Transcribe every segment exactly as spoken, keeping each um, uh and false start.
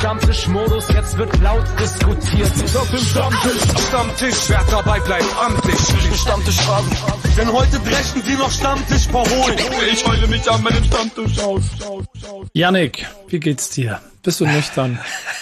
Stammtischmodus, jetzt wird laut diskutiert. Auf dem Stammtisch, Stammtisch, wer dabei bleibt, amtlich. Den Stammtisch fragen, denn heute brechen sie noch Stammtisch verholen. Ich heule mich an meinem Stammtisch aus. Yannick, wie geht's dir? Bist du nüchtern?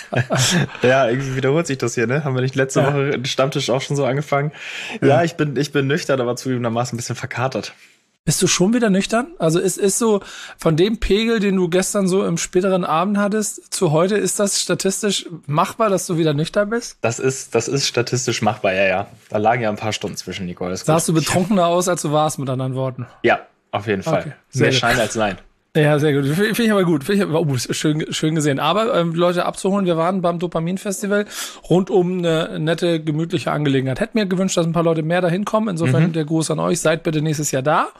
Ja, irgendwie wiederholt sich das hier, ne? Haben wir nicht letzte ja. Woche den Stammtisch auch schon so angefangen? Ja, ja ich bin ich bin nüchtern, aber zugegebenermaßen ein bisschen verkatert. Bist du schon wieder nüchtern? Also ist ist so von dem Pegel, den du gestern so im späteren Abend hattest, zu heute, ist das statistisch machbar, dass du wieder nüchtern bist? Das ist das ist statistisch machbar, ja, ja. Da lagen ja ein paar Stunden zwischen, Nicole. Sahst du betrunkener aus, als du warst, mit anderen Worten? Ja, auf jeden Fall. Okay, mehr Schein als Nein. Ja, sehr gut. Finde ich aber gut. Finde ich aber, oh, schön, schön gesehen. Aber ähm, Leute abzuholen, wir waren beim Dopamin-Festival rund um eine nette, gemütliche Angelegenheit. Hätte mir gewünscht, dass ein paar Leute mehr dahin kommen. Insofern mhm. der Gruß an euch. Seid bitte nächstes Jahr da.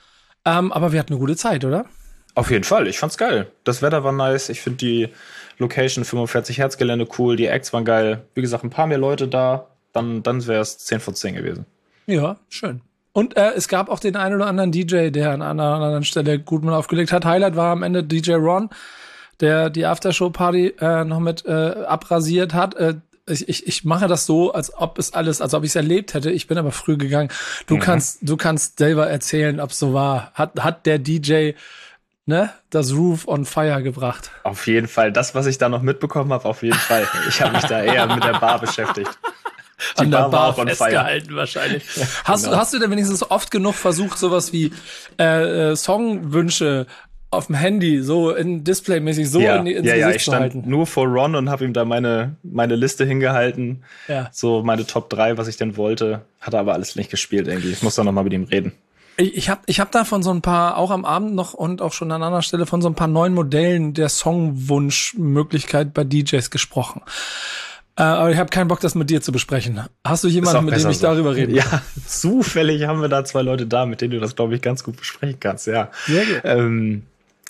Ähm, aber wir hatten eine gute Zeit, oder? Auf jeden Fall. Ich fand's geil. Das Wetter war nice. Ich finde die Location fünfundvierzig Hertz Gelände cool. Die Acts waren geil. Wie gesagt, ein paar mehr Leute da. Dann, dann wäre es zehn vor zehn gewesen. Ja, schön. Und äh, es gab auch den einen oder anderen D J, der an einer anderen Stelle gut mal aufgelegt hat. Highlight war am Ende D J Ron, der die Aftershow-Party äh, noch mit äh, abrasiert hat. Äh, ich, ich, ich mache das so, als ob es alles, als ob ich es erlebt hätte. Ich bin aber früh gegangen. Du mhm. kannst, du kannst selber erzählen, ob es so war. Hat, hat der D J ne, das Roof on Fire gebracht? Auf jeden Fall. Das, was ich da noch mitbekommen habe, auf jeden Fall. Ich habe mich da eher mit der Bar beschäftigt. Die an der Bar, Bar festgehalten wahrscheinlich. Ja, hast, genau. hast du denn wenigstens oft genug versucht, sowas wie äh, Songwünsche auf dem Handy so in Displaymäßig so ja, in, ins ja, Gesicht ja, ich zu stand halten? Nur vor Ron und habe ihm da meine meine Liste hingehalten. Ja. So meine Top drei, was ich denn wollte. Hat er aber alles nicht gespielt irgendwie. Ich muss da noch mal mit ihm reden. Ich, ich habe ich hab da von so ein paar, auch am Abend noch und auch schon an anderer Stelle, von so ein paar neuen Modellen der Songwunschmöglichkeit bei D Js gesprochen. Äh, aber ich habe keinen Bock, das mit dir zu besprechen. Hast du jemanden, mit dem ich so. darüber reden kann? Ja, zufällig haben wir da zwei Leute da, mit denen du das, glaube ich, ganz gut besprechen kannst. Ja. Sehr gut. Ähm,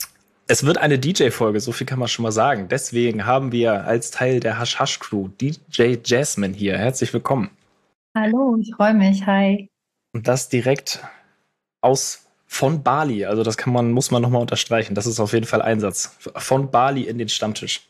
es wird eine D J-Folge, so viel kann man schon mal sagen. Deswegen haben wir als Teil der Hush Hush Crew D J Jasmine hier. Herzlich willkommen. Hallo, ich freue mich. Hi. Und das direkt aus von Bali. Also das kann man, muss man nochmal unterstreichen. Das ist auf jeden Fall Einsatz. Von Bali in den Stammtisch.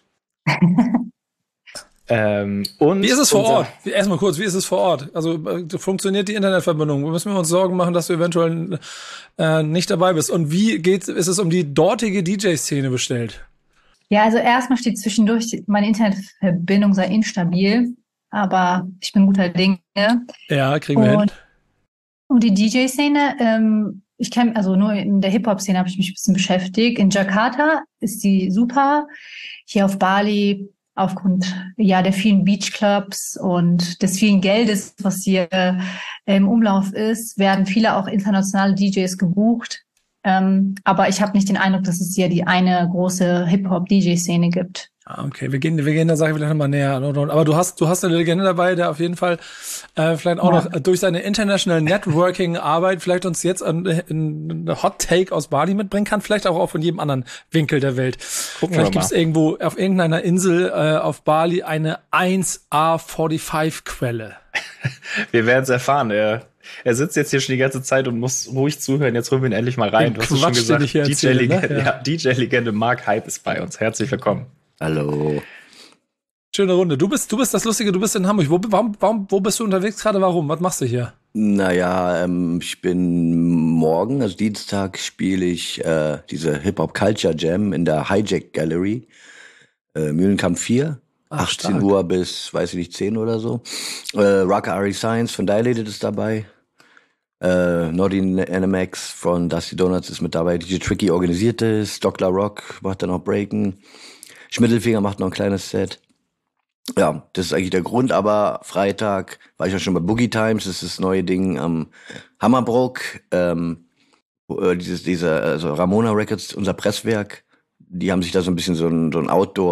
Ähm, und wie ist es vor Ort? Erstmal kurz, wie ist es vor Ort? Also äh, funktioniert die Internetverbindung? Müssen wir uns Sorgen machen, dass du eventuell äh, nicht dabei bist? Und wie geht, ist es um die dortige D J-Szene bestellt? Ja, also erstmal steht zwischendurch, meine Internetverbindung sei instabil, aber ich bin guter Dinge. Ja, kriegen wir und, hin. Und die D J-Szene, ähm, ich kenne, also nur in der Hip-Hop-Szene habe ich mich ein bisschen beschäftigt. In Jakarta ist die super. Hier auf Bali aufgrund ja der vielen Beachclubs und des vielen Geldes, was hier äh, im Umlauf ist, werden viele auch internationale D Js gebucht. Ähm, aber ich habe nicht den Eindruck, dass es hier die eine große Hip-Hop-D J-Szene gibt. Ah, okay, wir gehen, wir gehen der Sache vielleicht nochmal näher. Aber du hast, du hast eine Legende dabei, der auf jeden Fall äh, vielleicht auch ja. noch durch seine International Networking-Arbeit vielleicht uns jetzt einen Hot Take aus Bali mitbringen kann, vielleicht auch, auch von jedem anderen Winkel der Welt. Gucken vielleicht gibt es irgendwo auf irgendeiner Insel äh, auf Bali eine eins A fünfundvierzig-Quelle. Wir werden es erfahren. Er, er sitzt jetzt hier schon die ganze Zeit und muss ruhig zuhören. Jetzt holen wir ihn endlich mal rein. Den du hast es schon gesagt, erzähle, ne? ja, D J-Legende Mark Hype ist bei uns. Herzlich willkommen. Hallo. Schöne Runde. Du bist, du bist das Lustige, du bist in Hamburg. Wo, warum, warum, wo bist du unterwegs gerade? Warum? Was machst du hier? Naja, ähm, ich bin morgen, also Dienstag, spiele ich äh, diese Hip-Hop-Culture Jam in der Hijack Gallery. Äh, Mühlenkamp vier. Ach, achtzehn stark. Uhr bis, weiß ich nicht, zehn oder so. Äh, Rocker Ari Science von Dilated ist dabei. Äh, Nordin N M X von Dusty Donuts ist mit dabei. D J Tricky organisiert es. Doktor Rock macht dann auch Breaken. Schmittelfinger macht noch ein kleines Set. Ja, das ist eigentlich der Grund, aber Freitag war ich auch schon bei Boogie Times, das ist das neue Ding am Hammerbrook, ähm, dieses, dieser, also Ramona Records, unser Presswerk, die haben sich da so ein bisschen so ein, so ein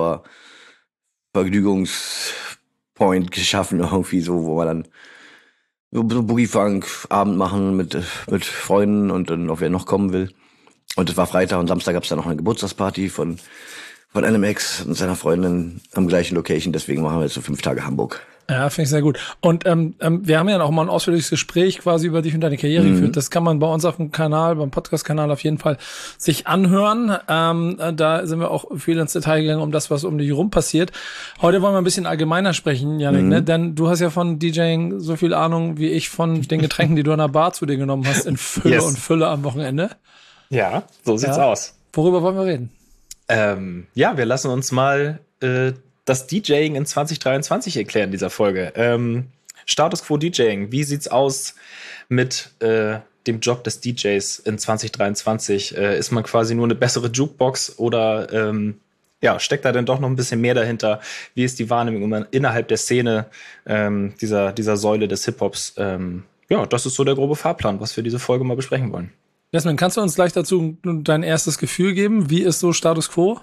Outdoor-Vergnügungspoint geschaffen, irgendwie so, wo wir dann so, so Boogie-Funk-Abend machen mit, mit Freunden und dann, ob wer noch kommen will. Und das war Freitag und Samstag gab's dann noch eine Geburtstagsparty von von N M X und seiner Freundin am gleichen Location, deswegen machen wir jetzt so fünf Tage Hamburg. Ja, finde ich sehr gut. Und ähm, ähm, wir haben ja noch mal ein ausführliches Gespräch quasi über dich und deine Karriere Mhm. geführt. Das kann man bei uns auf dem Kanal, beim Podcast-Kanal auf jeden Fall sich anhören. Ähm, äh, da sind wir auch viel ins Detail gegangen um das, was um dich herum passiert. Heute wollen wir ein bisschen allgemeiner sprechen, Yannick, Mhm. ne? Denn du hast ja von DJing so viel Ahnung wie ich von den Getränken, die du an der Bar zu dir genommen hast, in Fülle Yes. und Fülle am Wochenende. Ja, so sieht's Ja. aus. Worüber wollen wir reden? Ähm, ja, wir lassen uns mal äh, das DJing in zwanzig dreiundzwanzig erklären in dieser Folge. Ähm, Status Quo DJing, wie sieht's aus mit äh, dem Job des D Js in zwanzig dreiundzwanzig? Äh, ist man quasi nur eine bessere Jukebox oder ähm, ja, steckt da denn doch noch ein bisschen mehr dahinter? Wie ist die Wahrnehmung immer innerhalb der Szene ähm, dieser, dieser Säule des Hip-Hops? Ähm, ja, das ist so der grobe Fahrplan, was wir diese Folge mal besprechen wollen. Jasmin, kannst du uns gleich dazu dein erstes Gefühl geben? Wie ist so Status Quo?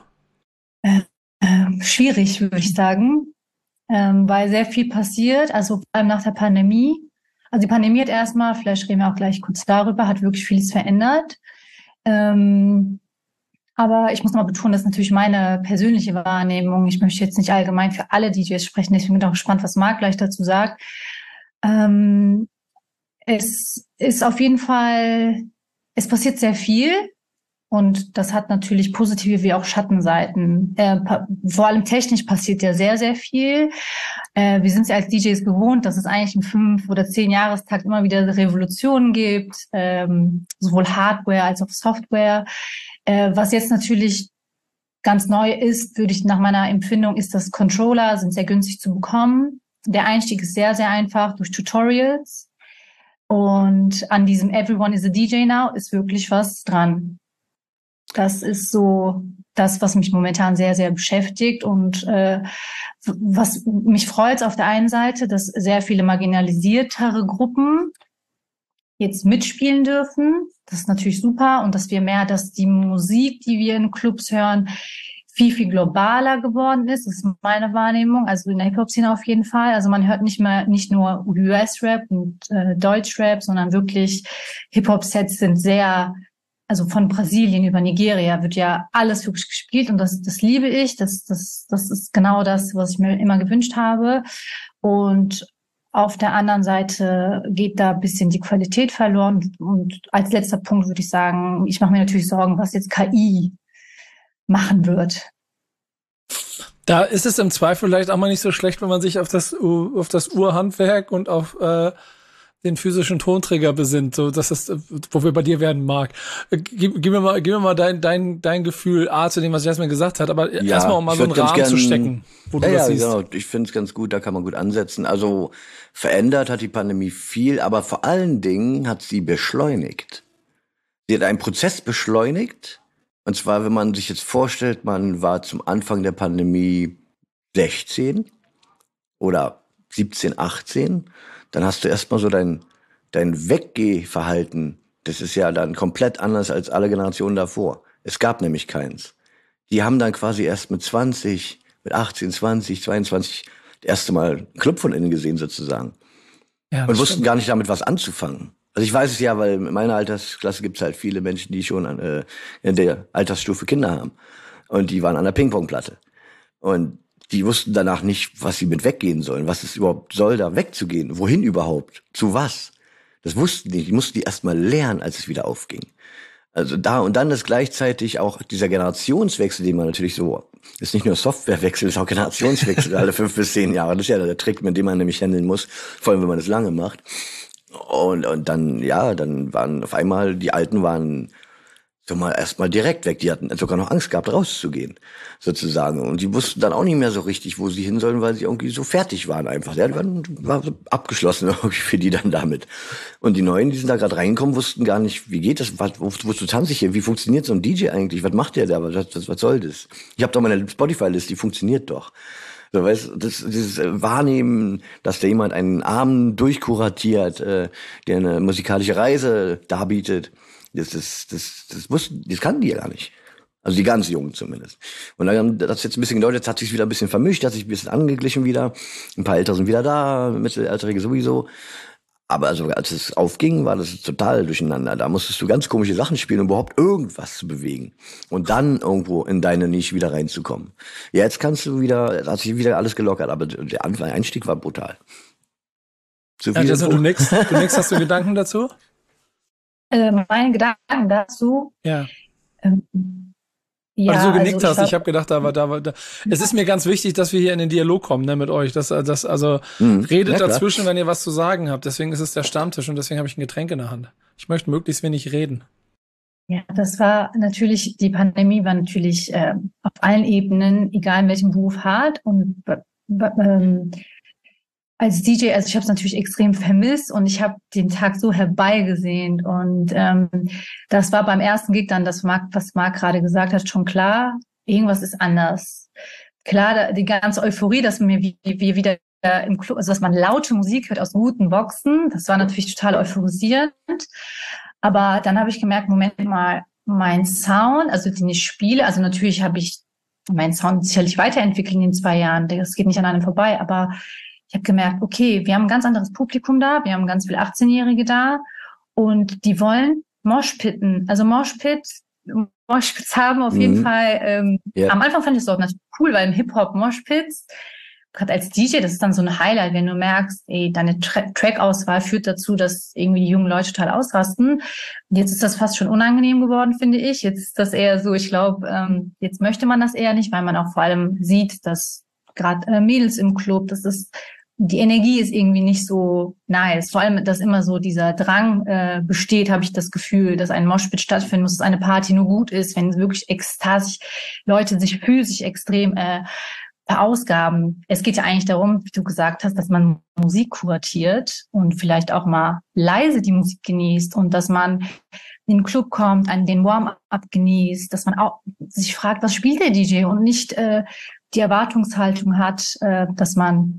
Ähm, schwierig, würde ich sagen, ähm, weil sehr viel passiert, also vor allem nach der Pandemie. Also die Pandemie hat erstmal, vielleicht reden wir auch gleich kurz darüber, hat wirklich vieles verändert. Ähm, aber ich muss mal betonen, das ist natürlich meine persönliche Wahrnehmung. Ich möchte jetzt nicht allgemein für alle D Js sprechen, deswegen bin ich auch gespannt, was Marc gleich dazu sagt. Ähm, es ist auf jeden Fall, es passiert sehr viel. Und das hat natürlich positive wie auch Schattenseiten. Äh, pa- vor allem technisch passiert ja sehr, sehr viel. Äh, wir sind es ja als D Js gewohnt, dass es eigentlich im fünf- oder zehn Jahrestakt immer wieder Revolutionen gibt, ähm, sowohl Hardware als auch Software. Äh, was jetzt natürlich ganz neu ist, würde ich nach meiner Empfindung, ist, dass Controller sind sehr günstig zu bekommen. Der Einstieg ist sehr, sehr einfach durch Tutorials. Und an diesem Everyone is a D J now ist wirklich was dran. Das ist so das, was mich momentan sehr, sehr beschäftigt und äh, was mich freut auf der einen Seite, dass sehr viele marginalisiertere Gruppen jetzt mitspielen dürfen. Das ist natürlich super und dass wir mehr, dass die Musik, die wir in Clubs hören, viel, viel globaler geworden ist. Das ist meine Wahrnehmung, also in der Hip-Hop-Szene auf jeden Fall. Also man hört nicht mehr, nicht nur U S-Rap und äh, Deutsch-Rap, sondern wirklich Hip-Hop-Sets sind sehr, also von Brasilien über Nigeria wird ja alles wirklich gespielt und das, das liebe ich. Das, das, das ist genau das, was ich mir immer gewünscht habe. Und auf der anderen Seite geht da ein bisschen die Qualität verloren. Und als letzter Punkt würde ich sagen, ich mache mir natürlich Sorgen, was jetzt K I machen wird. Da ist es im Zweifel vielleicht auch mal nicht so schlecht, wenn man sich auf das, auf das Urhandwerk und auf äh, den physischen Tonträger besinnt, so dass es, wo wir bei dir werden mag. Gib, gib mir mal, gib mir mal dein, dein, dein Gefühl A zu dem, was Jasmin gesagt hat, aber Ja, erstmal um mal ich so einen würd ganz Rahmen gern- zu stecken, wo du Ja, das ja, siehst. genau. Ich finde es ganz gut, da kann man gut ansetzen. Also verändert hat die Pandemie viel, aber vor allen Dingen hat sie beschleunigt. Sie hat einen Prozess beschleunigt. Und zwar, wenn man sich jetzt vorstellt, man war zum Anfang der Pandemie sechzehn oder siebzehn, achtzehn, dann hast du erstmal so dein, dein Weggehverhalten. Das ist ja dann komplett anders als alle Generationen davor. Es gab nämlich keins. Die haben dann quasi erst mit zwanzig, mit achtzehn, zwanzig, zweiundzwanzig das erste Mal einen Club von innen gesehen sozusagen. Ja, Und das wussten stimmt. gar nicht damit was anzufangen. Also ich weiß es ja, weil in meiner Altersklasse gibt es halt viele Menschen, die schon an, äh, in der Altersstufe Kinder haben. Und die waren an der Ping-Pong-Platte. Und die wussten danach nicht, was sie mit weggehen sollen. Was es überhaupt soll, da wegzugehen. Wohin überhaupt? Zu was? Das wussten die. Die mussten die erst mal lernen, als es wieder aufging. Also da und dann ist gleichzeitig auch dieser Generationswechsel, den man natürlich so, ist nicht nur Softwarewechsel, ist auch Generationswechsel alle fünf bis zehn Jahre. Das ist ja der Trick, mit dem man nämlich handeln muss, vor allem wenn man das lange macht. Und, und dann, ja, dann waren auf einmal, die Alten waren so mal erstmal direkt weg. Die hatten sogar noch Angst gehabt, rauszugehen, sozusagen. Und die wussten dann auch nicht mehr so richtig, wo sie hin sollen, weil sie irgendwie so fertig waren einfach. Ja, die waren, war so abgeschlossen irgendwie für die dann damit. Und die Neuen, die sind da gerade reingekommen, wussten gar nicht, wie geht das, was, wo, wozu tanze ich hier, wie funktioniert so ein D J eigentlich, was macht der da, was, was, was soll das? Ich habe doch meine Spotify-Liste, die funktioniert doch. So, weißt, das, dieses Wahrnehmen, dass da jemand einen Abend durchkuratiert, äh, der eine musikalische Reise darbietet, das, das, das, das wussten, das kannten die ja gar nicht. Also die ganz Jungen zumindest. Und dann hat das jetzt ein bisschen gedauert, jetzt hat sich wieder ein bisschen vermischt, hat sich ein bisschen angeglichen wieder. Ein paar Ältere sind wieder da, Mittelalterige sowieso. Aber also als es aufging, war das total durcheinander. Da musstest du ganz komische Sachen spielen, um überhaupt irgendwas zu bewegen. Und dann irgendwo in deine Nische wieder reinzukommen. Jetzt kannst du wieder, hat sich wieder alles gelockert, aber der Einstieg war brutal. So ja, also du nix, du nix, hast du Gedanken dazu? Äh, meine Gedanken dazu? Ja. Ähm, Ja, Weil du so genickt also ich hast, hab, ich habe gedacht, da war, da war, da. Es ist mir ganz wichtig, dass wir hier in den Dialog kommen, ne, mit euch. Das, das, also mhm. redet ja, dazwischen, wenn ihr was zu sagen habt. Deswegen ist es der Stammtisch und deswegen habe ich ein Getränk in der Hand. Ich möchte möglichst wenig reden. Ja, das war natürlich, die Pandemie war natürlich äh, auf allen Ebenen, egal in welchem Beruf, hart. Und ähm, als D J, also ich habe es natürlich extrem vermisst und ich habe den Tag so herbeigesehnt. Und ähm, das war beim ersten Gig dann, das Marc, was Marc gerade gesagt hat, schon klar, irgendwas ist anders. Klar, da, die ganze Euphorie, dass wir wie, wie wieder im Club, also dass man laute Musik hört aus guten Boxen, das war natürlich total euphorisierend. Aber dann habe ich gemerkt, Moment mal, mein Sound, also den ich spiele, also natürlich habe ich meinen Sound sicherlich weiterentwickelt in den zwei Jahren, das geht nicht an einem vorbei, aber ich habe gemerkt, okay, wir haben ein ganz anderes Publikum da, wir haben ganz viele achtzehnjährige da und die wollen Moshpitten, also Moshpit, Moshpits haben auf mhm. jeden Fall, ähm, ja. Am Anfang fand ich es auch natürlich cool, weil im Hip-Hop Moshpits, gerade als D J, das ist dann so ein Highlight, wenn du merkst, ey, deine Tra- Track-Auswahl führt dazu, dass irgendwie die jungen Leute total ausrasten. Und jetzt ist das fast schon unangenehm geworden, finde ich. Jetzt ist das eher so, ich glaube, ähm, jetzt möchte man das eher nicht, weil man auch vor allem sieht, dass gerade äh, Mädels im Club, das ist die Energie ist irgendwie nicht so nice. Vor allem, dass immer so dieser Drang äh, besteht, habe ich das Gefühl, dass ein Moshpit stattfinden muss, dass eine Party nur gut ist, wenn wirklich ekstatisch Leute sich physisch extrem äh, verausgaben. Es geht ja eigentlich darum, wie du gesagt hast, dass man Musik kuratiert und vielleicht auch mal leise die Musik genießt und dass man in den Club kommt, an den Warm-up genießt, dass man auch sich fragt, was spielt der D J und nicht äh, die Erwartungshaltung hat, äh, dass man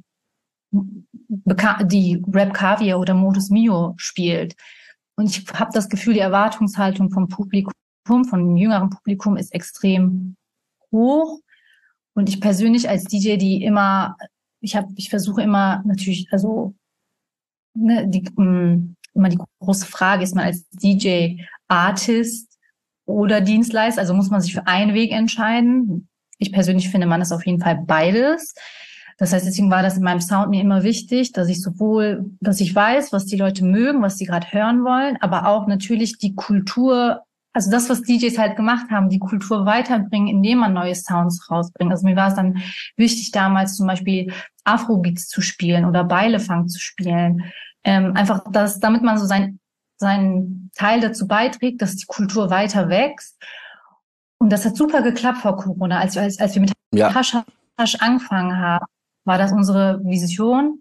die Rap Caviar oder Modus Mio spielt. Und ich habe das Gefühl, die Erwartungshaltung vom Publikum, vom jüngeren Publikum ist extrem hoch. Und ich persönlich als D J, die immer, ich habe, ich versuche immer natürlich, also ne, die, um, immer die große Frage, ist man als D J Artist oder Dienstleister? Also muss man sich für einen Weg entscheiden? Ich persönlich finde, man ist auf jeden Fall beides. Das heißt, deswegen war das in meinem Sound mir immer wichtig, dass ich sowohl, dass ich weiß, was die Leute mögen, was sie gerade hören wollen, aber auch natürlich die Kultur, also das, was D Js halt gemacht haben, die Kultur weiterbringen, indem man neue Sounds rausbringt. Also mir war es dann wichtig, damals zum Beispiel Afrobeats zu spielen oder Beilefunk zu spielen. Ähm, einfach, dass, damit man so sein, seinen Teil dazu beiträgt, dass die Kultur weiter wächst. Und das hat super geklappt vor Corona. Als, als, als wir mit ja. Hasch, Hasch angefangen haben, war das unsere Vision.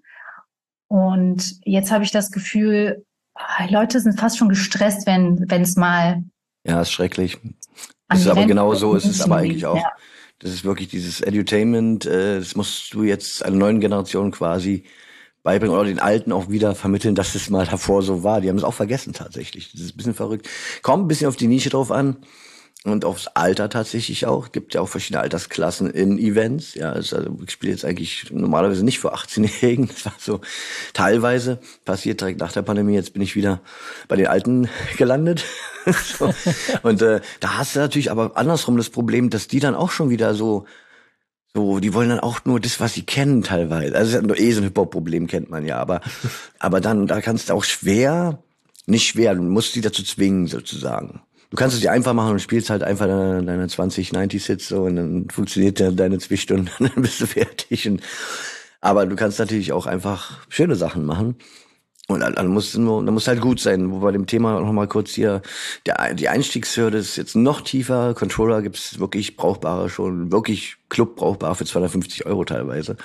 Und jetzt habe ich das Gefühl, Leute sind fast schon gestresst, wenn wenn es mal... Ja, ist schrecklich. Das ist aber genau so ist es aber eigentlich auch. Ja. Das ist wirklich dieses Edutainment, äh, das musst du jetzt einer neuen Generation quasi beibringen oder den Alten auch wieder vermitteln, dass es mal davor so war. Die haben es auch vergessen tatsächlich. Das ist ein bisschen verrückt. Kommt ein bisschen auf die Nische drauf an. Und aufs Alter tatsächlich auch. Gibt ja auch verschiedene Altersklassen in Events. Ja, also ich spiele jetzt eigentlich normalerweise nicht für achtzehnjährigen. Das war so teilweise passiert direkt nach der Pandemie. Jetzt bin ich wieder bei den Alten gelandet. So. Und äh, da hast du natürlich aber andersrum das Problem, dass die dann auch schon wieder so, so, die wollen dann auch nur das, was sie kennen teilweise. Also das ist eh so ein Hip-Hop-Problem, kennt man ja. Aber, aber dann, da kannst du auch schwer, nicht schwer, du musst sie dazu zwingen sozusagen. Du kannst es dir einfach machen und spielst halt einfach deine, deine zwanzig neunzig Hits so und dann funktioniert ja deine zwei Stunden und dann bist du fertig. Und, aber du kannst natürlich auch einfach schöne Sachen machen. Und dann, dann musst du nur, dann musst halt gut sein. Wo bei dem Thema noch mal kurz hier, der, die Einstiegshürde ist jetzt noch tiefer. Controller gibt's wirklich brauchbare schon, wirklich Club brauchbar für zweihundertfünfzig Euro teilweise.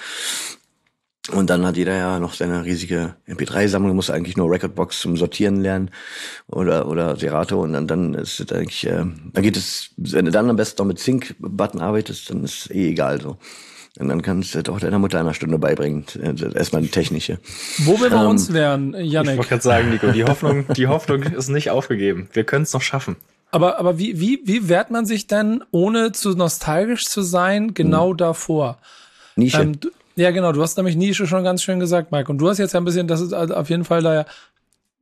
Und dann hat jeder ja noch seine riesige M P drei Sammlung, muss eigentlich nur Recordbox zum Sortieren lernen oder oder Serato und dann dann ist es eigentlich, äh, dann geht es, wenn du dann am besten noch mit Sync-Button arbeitest, dann ist eh egal so. Und dann kannst du doch deiner Mutter einer Stunde beibringen, erstmal eine technische. Wo wir bei ähm, uns wären, Yannick. Ich wollte gerade sagen, Nico, die Hoffnung, die Hoffnung ist nicht aufgegeben. Wir können es noch schaffen. Aber aber wie wie wie wehrt man sich denn, ohne zu nostalgisch zu sein, genau hm. davor? Nische. Ähm, Ja, genau. Du hast nämlich Nische schon ganz schön gesagt, Mike. Und du hast jetzt ja ein bisschen, das ist auf jeden Fall da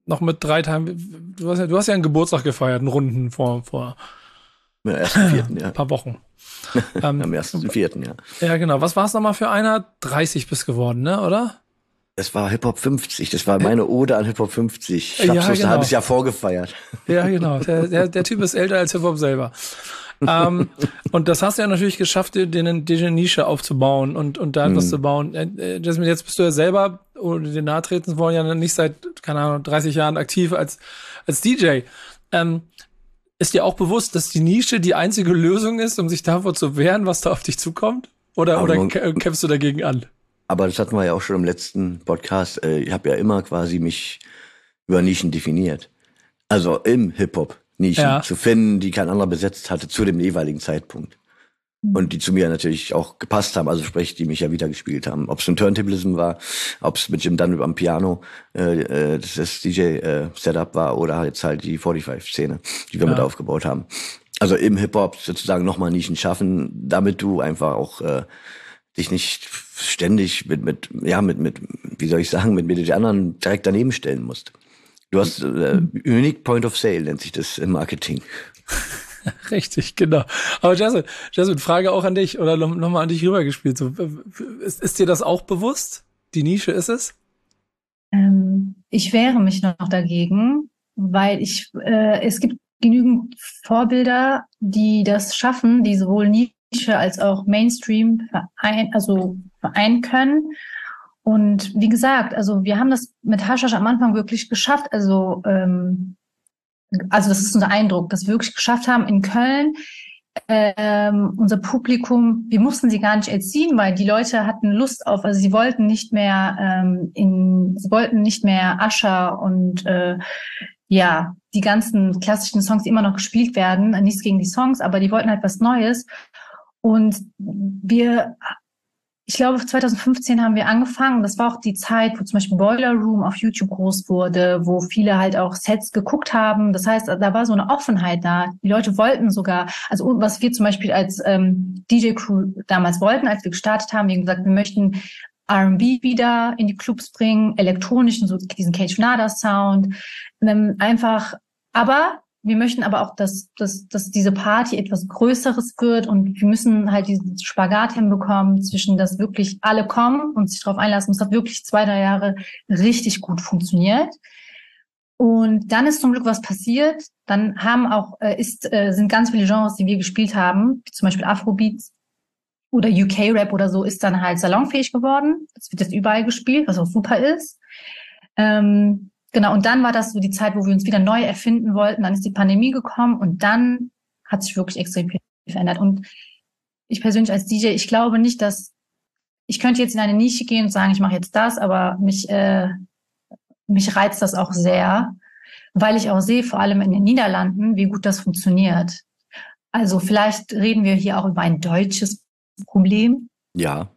noch mit drei Tagen, du hast ja, du hast ja einen Geburtstag gefeiert, einen Runden vor, vor Am ersten Vierten, ja. ein paar Wochen. ähm, Am ersten Vierten, ja. Ja, genau. Was war es nochmal für einer? dreißig bist geworden, ne, oder? Das war Hip-Hop fünfzig, das war meine Ode an Hip-Hop fünfzig. Ich hab's Ja, bloß genau. ein halbes Jahr vorgefeiert. Ja, genau. Der, der, der Typ ist älter als Hip-Hop selber. ähm, und das hast du ja natürlich geschafft, dir eine, dir eine Nische aufzubauen und, und da etwas Mhm. zu bauen. Äh, Jasmine, jetzt bist du ja selber, ohne dir nahe treten zu wollen, ja nicht seit, keine Ahnung, dreißig Jahren aktiv als, als D J. Ähm, ist dir auch bewusst, dass die Nische die einzige Lösung ist, um sich davor zu wehren, was da auf dich zukommt? Oder, Aber oder man- kä- kämpfst du dagegen an? Aber das hatten wir ja auch schon im letzten Podcast. Äh, Ich habe ja immer quasi mich über Nischen definiert. Also im Hip-Hop Nischen Ja. zu finden, die kein anderer besetzt hatte zu dem jeweiligen Zeitpunkt. Und die zu mir natürlich auch gepasst haben, also sprich, die mich ja wieder gespielt haben. Ob es ein Turntablism war, ob es mit Jim Dunlop am Piano äh, äh, das, das D J-Setup war oder jetzt halt die fünfundvierzig-Szene, die wir Ja. mit aufgebaut haben. Also im Hip-Hop sozusagen nochmal Nischen schaffen, damit du einfach auch äh, dich nicht ständig mit, mit, ja, mit, mit, wie soll ich sagen, mit, mit den anderen direkt daneben stellen musst. Du hast äh, Unique Point of Sale, nennt sich das im Marketing. Richtig, genau. Aber Jasmine, Jasmine, Frage auch an dich oder nochmal noch mal an dich rübergespielt. So, ist, ist dir das auch bewusst? Die Nische ist es? Ähm, ich wehre mich noch dagegen, weil ich, äh, es gibt genügend Vorbilder, die das schaffen, die sowohl Nische als auch Mainstream verein, also vereinen können. Und wie gesagt, also wir haben das mit Hashash am Anfang wirklich geschafft. Also, ähm, also das ist unser Eindruck, dass wir wirklich geschafft haben in Köln. Ähm, unser Publikum, wir mussten sie gar nicht erziehen, weil die Leute hatten Lust auf, also sie wollten nicht mehr ähm, in, sie wollten nicht mehr Usher und äh, ja, die ganzen klassischen Songs, die immer noch gespielt werden, nichts gegen die Songs, aber die wollten halt was Neues. Und wir, ich glaube, zwanzig fünfzehn haben wir angefangen. Das war auch die Zeit, wo zum Beispiel Boiler Room auf YouTube groß wurde, wo viele halt auch Sets geguckt haben. Das heißt, da war so eine Offenheit da. Die Leute wollten sogar, also was wir zum Beispiel als ähm, D J-Crew damals wollten, als wir gestartet haben, wir haben gesagt, wir möchten R und B wieder in die Clubs bringen, elektronischen, so diesen Cage Nada Sound, ähm, einfach, aber wir möchten aber auch, dass, dass, dass diese Party etwas Größeres wird und wir müssen halt diesen Spagat hinbekommen zwischen, dass wirklich alle kommen und sich darauf einlassen. Es hat wirklich zwei, drei Jahre richtig gut funktioniert. Und dann ist zum Glück was passiert. Dann haben auch, äh, ist, äh, sind ganz viele Genres, die wir gespielt haben, wie zum Beispiel Afrobeats oder U K-Rap oder so, ist dann halt salonfähig geworden. Es wird jetzt überall gespielt, was auch super ist. Ähm, Genau, und dann war das so die Zeit, wo wir uns wieder neu erfinden wollten. Dann ist die Pandemie gekommen und dann hat sich wirklich extrem viel verändert. Und ich persönlich als D J, ich glaube nicht, dass ich könnte jetzt in eine Nische gehen und sagen, ich mache jetzt das, aber mich äh, mich reizt das auch sehr, weil ich auch sehe, vor allem in den Niederlanden, wie gut das funktioniert. Also vielleicht reden wir hier auch über ein deutsches Problem. Ja.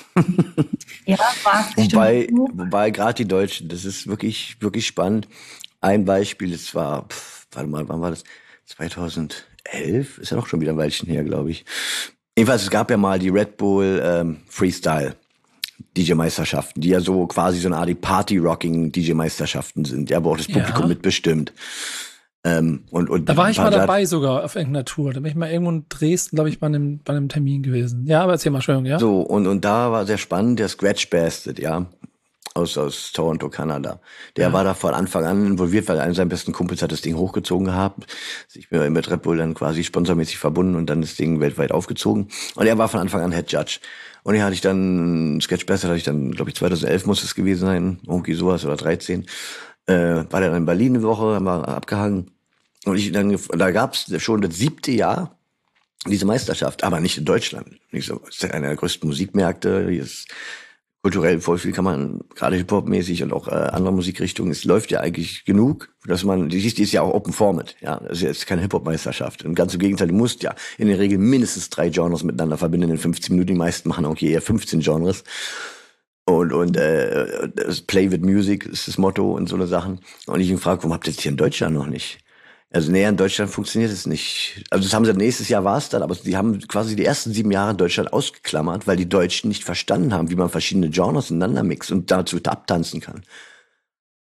Ja, war es Wobei, bestimmt so. wobei gerade die Deutschen, das ist wirklich, wirklich spannend. Ein Beispiel, das war, pff, warte mal, wann war das? zweitausendelf? Ist ja doch schon wieder ein Weilchen her, glaube ich. Jedenfalls, es gab ja mal die Red Bull ähm, Freestyle D J-Meisterschaften, die ja so quasi so eine Art Party-Rocking-D J-Meisterschaften sind, ja, wo auch das Ja. Publikum mitbestimmt. Ähm, und, und Da war ich mal da- dabei sogar auf irgendeiner Tour. Da bin ich mal irgendwo in Dresden, glaube ich, bei einem, bei einem Termin gewesen. Ja, aber erzähl mal, Entschuldigung, ja? So, und, und da war sehr spannend, der Scratch Bastard, ja, aus, aus Toronto, Kanada. Der Ja. war da von Anfang an involviert, weil einer seiner besten Kumpels hat das Ding hochgezogen gehabt, sich mit mit Red Bull dann quasi sponsormäßig verbunden und dann das Ding weltweit aufgezogen. Und er war von Anfang an Head Judge. Und hier hatte ich dann, Sketch Bastard hatte ich dann, glaube ich, zweitausendelf muss es gewesen sein, irgendwie sowas, oder dreizehn, äh, war der dann in Berlin eine Woche, haben wir abgehangen. Und ich dann, gef- da gab's schon das siebte Jahr diese Meisterschaft, aber nicht in Deutschland. Nicht so, es ist einer der größten Musikmärkte, hier ist kulturell voll viel kann man, gerade Hip-Hop-mäßig und auch äh, andere Musikrichtungen, es läuft ja eigentlich genug, dass man, die, die ist ja auch Open Format, ja, das ist jetzt keine Hip-Hop-Meisterschaft. Und ganz im Gegenteil, du musst ja in der Regel mindestens drei Genres miteinander verbinden in fünfzehn Minuten, die meisten machen auch eher fünfzehn Genres. Und, und äh, das Play with Music ist das Motto und so eine Sachen. Und ich ihn frage, warum habt ihr das hier in Deutschland noch nicht? Also näher in Deutschland funktioniert es nicht. Also das haben sie nächstes Jahr war es dann, aber die haben quasi die ersten sieben Jahre in Deutschland ausgeklammert, weil die Deutschen nicht verstanden haben, wie man verschiedene Genres ineinander mixt und dazu abtanzen kann.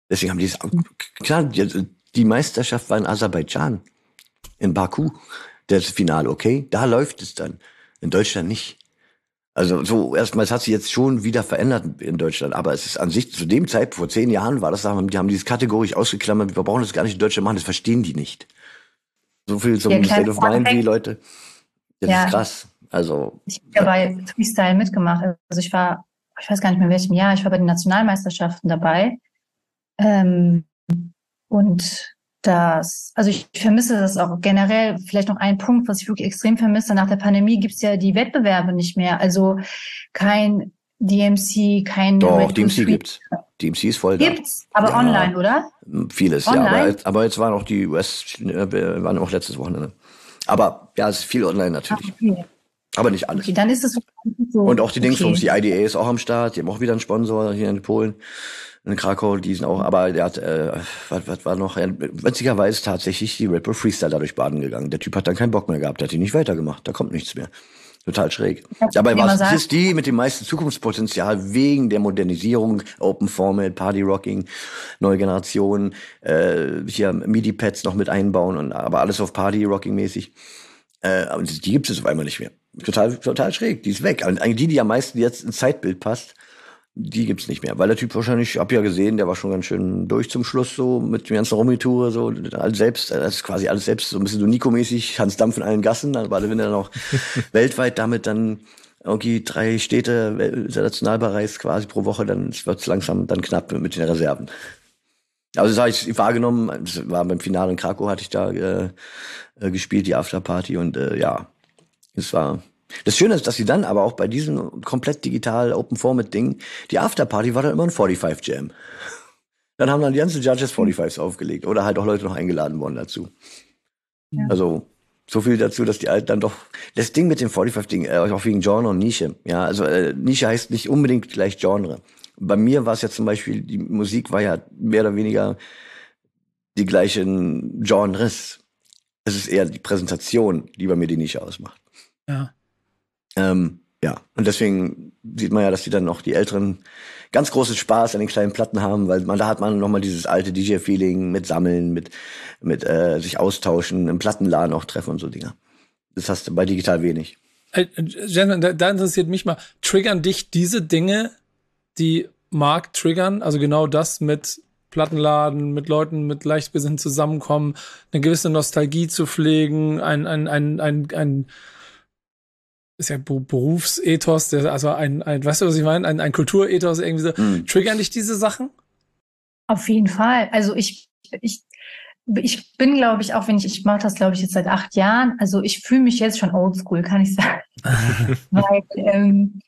Deswegen haben die es, klar, die, die Meisterschaft war in Aserbaidschan, in Baku, das Finale, okay? Da läuft es dann. In Deutschland nicht. Also so erstmal, es hat sich jetzt schon wieder verändert in Deutschland, aber es ist an sich, zu dem Zeitpunkt, vor zehn Jahren war das, die haben dieses kategorisch ausgeklammert, wir brauchen das gar nicht in Deutschland machen, das verstehen die nicht. So viel zum Ja, State of Mind wie Leute. Das Ja. ist krass. Also. Ich habe ja bei Freestyle mitgemacht. Also ich war, ich weiß gar nicht mehr in welchem Jahr, ich war bei den Nationalmeisterschaften dabei. Ähm, und das, also ich vermisse das auch generell. Vielleicht noch ein Punkt, was ich wirklich extrem vermisse. Nach der Pandemie gibt's ja die Wettbewerbe nicht mehr. Also kein D M C, kein Doch, Red Bull D M C Street. gibt's. D M C ist voll da. Gibt's, aber Ja. online, oder? Vieles, Online? ja. Aber jetzt, aber jetzt waren auch die U S, äh, waren auch letztes Wochenende. Aber ja, es ist viel online natürlich. Okay. Aber nicht alles. Okay, dann ist es so. Und auch die Dingsbums, okay. die I D A ist auch am Start, die haben auch wieder einen Sponsor hier in Polen, in Krakau, die sind auch, aber der hat, äh, was, was war noch, ja, witzigerweise tatsächlich die Red Bull Freestyle dadurch baden gegangen. Der Typ hat dann keinen Bock mehr gehabt, der hat die nicht weitergemacht, da kommt nichts mehr. Total schräg. Dabei war es ist die mit dem meisten Zukunftspotenzial wegen der Modernisierung, Open Format, Party Rocking, neue Generation, äh, hier MIDI-Pads noch mit einbauen und aber alles auf Party Rocking mäßig. Äh, aber die, die gibt es auf einmal nicht mehr. Total, total schräg. Die ist weg. Und eigentlich die, die am meisten jetzt ins Zeitbild passt, die gibt's nicht mehr. Weil der Typ wahrscheinlich, ich hab ja gesehen, der war schon ganz schön durch zum Schluss, so mit dem ganzen Rumitour, so alles selbst, das ist quasi alles selbst, so ein bisschen so Nico-mäßig, Hans Dampf in allen Gassen, aber wenn er dann auch weltweit damit dann irgendwie drei Städte international bereist, quasi pro Woche, dann wird's langsam dann knapp mit den Reserven. Also das habe ich wahrgenommen, das war beim Finale in Krakau, hatte ich da äh, äh, gespielt, die Afterparty und äh, ja, es war. Das Schöne ist, dass sie dann aber auch bei diesem komplett digital Open Format Ding, die Afterparty war dann immer ein forty-five Jam. Dann haben dann die ganzen Judges forty-fives aufgelegt oder halt auch Leute noch eingeladen worden dazu. Ja. Also so viel dazu, dass die Alten dann doch das Ding mit dem forty-five Ding, äh, auch wegen Genre und Nische. Ja, also äh, Nische heißt nicht unbedingt gleich Genre. Bei mir war es ja zum Beispiel, die Musik war ja mehr oder weniger die gleichen Genres. Es ist eher die Präsentation, die bei mir die Nische ausmacht. Ja. Ähm, ja, und deswegen sieht man ja, dass die dann noch die Älteren ganz großen Spaß an den kleinen Platten haben, weil man da hat man noch mal dieses alte D J-Feeling mit Sammeln, mit mit äh, sich austauschen, im Plattenladen auch treffen und so Dinger. Das hast du bei digital wenig. Äh, Gentleman, da, da interessiert mich mal, triggern dich diese Dinge, die Mark triggern, also genau das mit Plattenladen, mit Leuten mit Leichtbesinn zusammenkommen, eine gewisse Nostalgie zu pflegen, ein, ein, ein, ein, ein ist ja Berufsethos, der, also ein, ein, weißt du, was ich meine? Ein, ein Kulturethos irgendwie so. Mhm. Triggern dich diese Sachen? Auf jeden Fall. Also ich, ich, ich bin, glaube ich, auch wenn ich, ich mache das, glaube ich, jetzt seit acht Jahren, also ich fühle mich jetzt schon oldschool, kann ich sagen. Weil, ähm,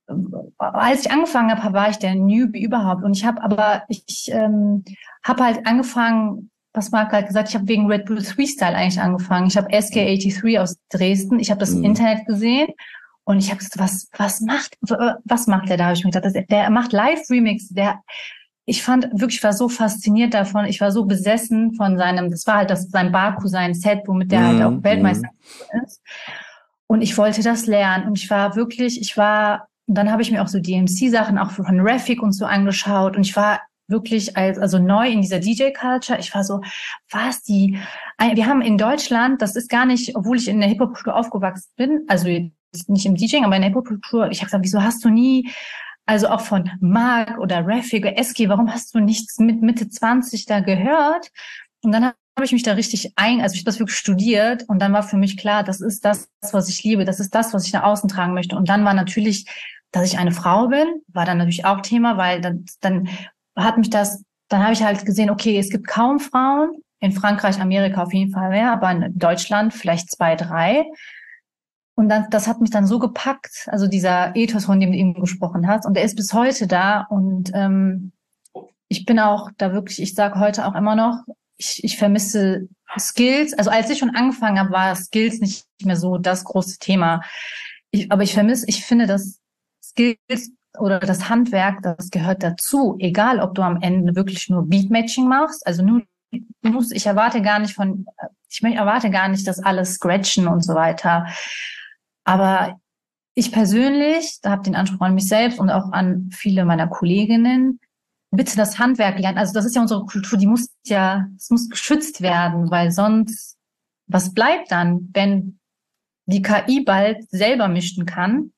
als ich angefangen habe, war ich der Newbie überhaupt. Und ich habe aber, ich ähm, habe halt angefangen, was Marc gerade gesagt, ich habe wegen Red Bull Freestyle eigentlich angefangen. Ich habe S K dreiundachtzig aus Dresden, ich habe das im Internet gesehen und ich habe gesagt, was was macht was macht der da? Habe ich mir gedacht, der, der macht Live-Remix, der ich fand wirklich, ich war so fasziniert davon, ich war so besessen von seinem, das war halt das sein Baku, sein Set, womit der mm, halt auch Weltmeister mm. ist. Und ich wollte das lernen und ich war wirklich, ich war, und dann habe ich mir auch so D M C-Sachen auch von Rafik und so angeschaut und ich war wirklich als, also neu in dieser D J-Culture. Ich war so, was die, wir haben in Deutschland, das ist gar nicht, obwohl ich in der Hip-Hop-Kultur aufgewachsen bin, also nicht im DJing, aber in der Hip-Hop-Kultur, ich habe gesagt, wieso hast du nie, also auch von Mark oder Rafik oder S K, warum hast du nichts mit Mitte zwanzig da gehört? Und dann habe ich mich da richtig ein, also ich habe das wirklich studiert und dann war für mich klar, das ist das, was ich liebe, das ist das, was ich nach außen tragen möchte. Und dann war natürlich, dass ich eine Frau bin, war dann natürlich auch Thema, weil dann, dann hat mich das, dann habe ich halt gesehen, okay, es gibt kaum Frauen, in Frankreich, Amerika auf jeden Fall mehr, aber in Deutschland vielleicht zwei, drei. Und dann, das hat mich dann so gepackt, also dieser Ethos, von dem du eben gesprochen hast, und der ist bis heute da. Und ähm, ich bin auch da wirklich, ich sage heute auch immer noch, ich, ich vermisse Skills. Also als ich schon angefangen habe, war Skills nicht mehr so das große Thema. Ich, aber ich vermisse, ich finde, dass Skills oder das Handwerk, das gehört dazu, egal ob du am Ende wirklich nur Beatmatching machst, also nur, du musst, ich erwarte gar nicht von, ich erwarte gar nicht, dass alles scratchen und so weiter, aber ich persönlich, da habe den Anspruch an mich selbst und auch an viele meiner Kolleginnen, bitte das Handwerk lernen. Also das ist ja unsere Kultur, die muss ja, es muss geschützt werden, weil sonst, was bleibt dann, wenn die K I bald selber mischen kann?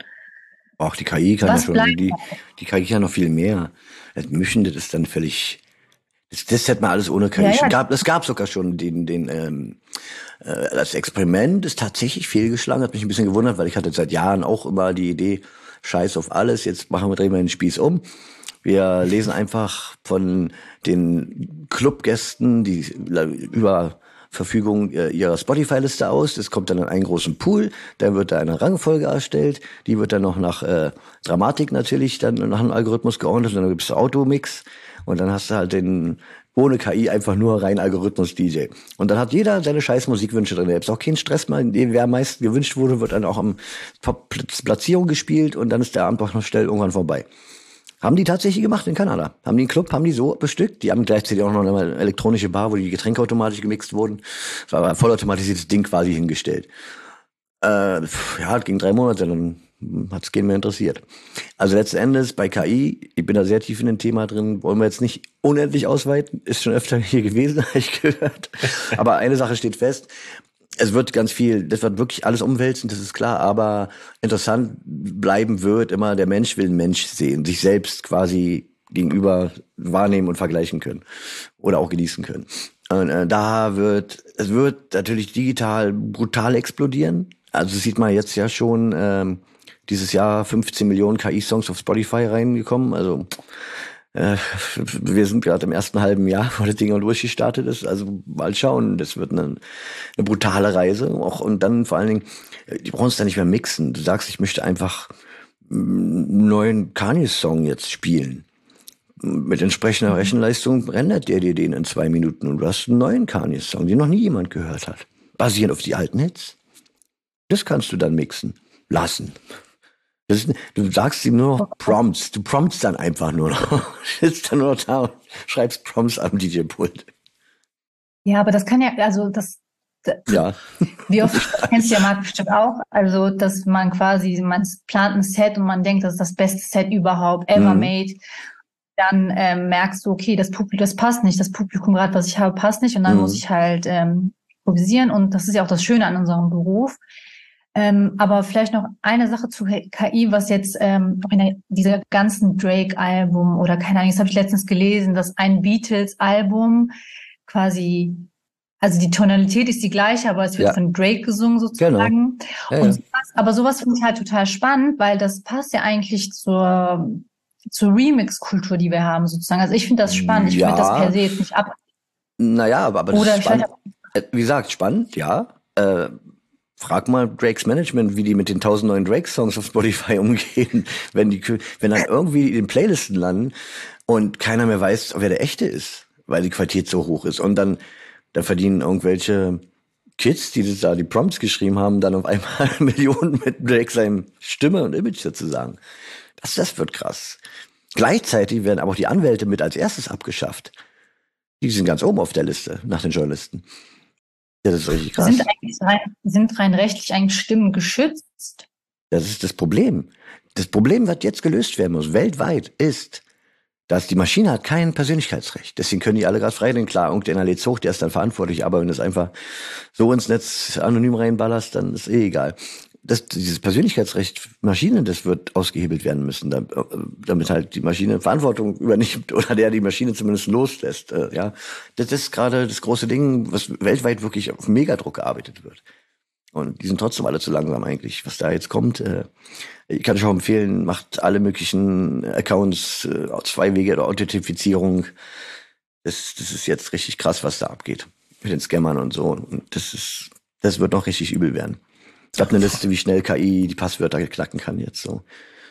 Auch die K I kann Was ja schon, bleibt die, die K I kann noch viel mehr. Das Mischen, das ist dann völlig, das, das hätte man alles ohne K I Ja, schon ja. gab. Es gab sogar schon den, den, ähm, äh, das Experiment ist tatsächlich fehlgeschlagen, hat mich ein bisschen gewundert, weil ich hatte seit Jahren auch immer die Idee, scheiß auf alles, jetzt machen wir, drehen wir den Spieß um. Wir lesen einfach von den Clubgästen, die über Verfügung ihrer Spotify-Liste aus. Das kommt dann in einen großen Pool. Dann wird da eine Rangfolge erstellt. Die wird dann noch nach äh, Dramatik natürlich dann nach einem Algorithmus geordnet. Und dann gibt's Automix. Und dann hast du halt den ohne K I einfach nur rein Algorithmus-D J. Und dann hat jeder seine scheiß Musikwünsche drin. Da gibt's auch keinen Stress mehr. Wer am meisten gewünscht wurde, wird dann auch am Top-Platzierung gespielt. Und dann ist der Abend auch noch schnell irgendwann vorbei. Haben die tatsächlich gemacht in Kanada. Haben die einen Club, haben die so bestückt. Die haben gleichzeitig auch noch eine elektronische Bar, wo die Getränke automatisch gemixt wurden. Das war ein vollautomatisiertes Ding quasi hingestellt. Äh, ja, es ging drei Monate, dann hat es keinen mehr interessiert. Also letzten Endes bei K I, ich bin da sehr tief in dem Thema drin, wollen wir jetzt nicht unendlich ausweiten, ist schon öfter hier gewesen, habe ich gehört. Aber eine Sache steht fest, es wird ganz viel, das wird wirklich alles umwälzen, das ist klar, aber interessant bleiben wird immer, der Mensch will einen Mensch sehen, sich selbst quasi gegenüber wahrnehmen und vergleichen können oder auch genießen können. Und äh, da wird, es wird natürlich digital brutal explodieren. Also sieht man jetzt ja schon, ähm, dieses Jahr fünfzehn Millionen K I-Songs auf Spotify reingekommen, also Äh, wir sind gerade im ersten halben Jahr, wo das Ding durchgestartet ist. Also mal schauen, das wird eine, eine brutale Reise. Auch, und dann vor allen Dingen, die brauchen es da nicht mehr mixen. Du sagst, ich möchte einfach einen neuen Kanye-Song jetzt spielen. Mit entsprechender Rechenleistung rendert der dir den in zwei Minuten und du hast einen neuen Kanye-Song, den noch nie jemand gehört hat. Basierend auf die alten Hits. Das kannst du dann mixen lassen. Das ist, du sagst ihm nur noch Prompts. Du promptst dann einfach nur noch. Sitzt dann nur noch da und schreibst Prompts am D J-Pult. Ja, aber das kann ja, also das, Ja. wie oft kennst du ja Marc bestimmt auch, also dass man quasi, man plant ein Set und man denkt, das ist das beste Set überhaupt, ever Mhm. made. Dann ähm, merkst du, okay, das Publikum, das passt nicht, das Publikum gerade, was ich habe, passt nicht und dann Mhm. muss ich halt ähm, improvisieren und das ist ja auch das Schöne an unserem Beruf. Ähm, aber vielleicht noch eine Sache zu K I, was jetzt ähm, in der, dieser ganzen Drake-Album oder keine Ahnung, das habe ich letztens gelesen, dass ein Beatles-Album quasi, also die Tonalität ist die gleiche, aber es wird Ja. von Drake gesungen sozusagen. Ja, ja. Und sowas, aber sowas finde ich halt total spannend, weil das passt ja eigentlich zur zur Remix-Kultur, die wir haben sozusagen. Also ich finde das spannend. Ich Ja. finde das per se jetzt nicht ab. Naja, aber, aber das Oder ist spannend. Äh, Wie gesagt, spannend, ja. Äh, frag mal Drakes Management, wie die mit den tausend neuen Drake-Songs auf Spotify umgehen, wenn die, wenn dann irgendwie in den Playlisten landen und keiner mehr weiß, wer der echte ist, weil die Qualität so hoch ist. Und dann, dann verdienen irgendwelche Kids, die das da die Prompts geschrieben haben, dann auf einmal Millionen mit Drake seinem Stimme und Image sozusagen. Das, das wird krass. Gleichzeitig werden aber auch die Anwälte mit als erstes abgeschafft. Die sind ganz oben auf der Liste nach den Journalisten. Ja, das ist richtig krass. Sind eigentlich rein, sind rein rechtlich eigentlich Stimmen geschützt? Das ist das Problem. Das Problem, was jetzt gelöst werden muss, weltweit, ist, dass die Maschine hat kein Persönlichkeitsrecht. Deswegen können die alle gerade frei, denn klar, irgendeiner lädt's hoch, der ist dann verantwortlich. Aber wenn du es einfach so ins Netz anonym reinballerst, dann ist eh egal. Das, dieses Persönlichkeitsrecht Maschinen, das wird ausgehebelt werden müssen, damit halt die Maschine Verantwortung übernimmt oder der die Maschine zumindest loslässt. Ja, das ist gerade das große Ding, was weltweit wirklich auf Megadruck gearbeitet wird. Und die sind trotzdem alle zu langsam eigentlich, was da jetzt kommt. Ich kann schon empfehlen, macht alle möglichen Accounts, zwei Wege der Authentifizierung. Das, das ist jetzt richtig krass, was da abgeht mit den Scammern und so. Und das ist, das wird noch richtig übel werden. Ich habe eine Liste, wie schnell K I die Passwörter knacken kann jetzt so.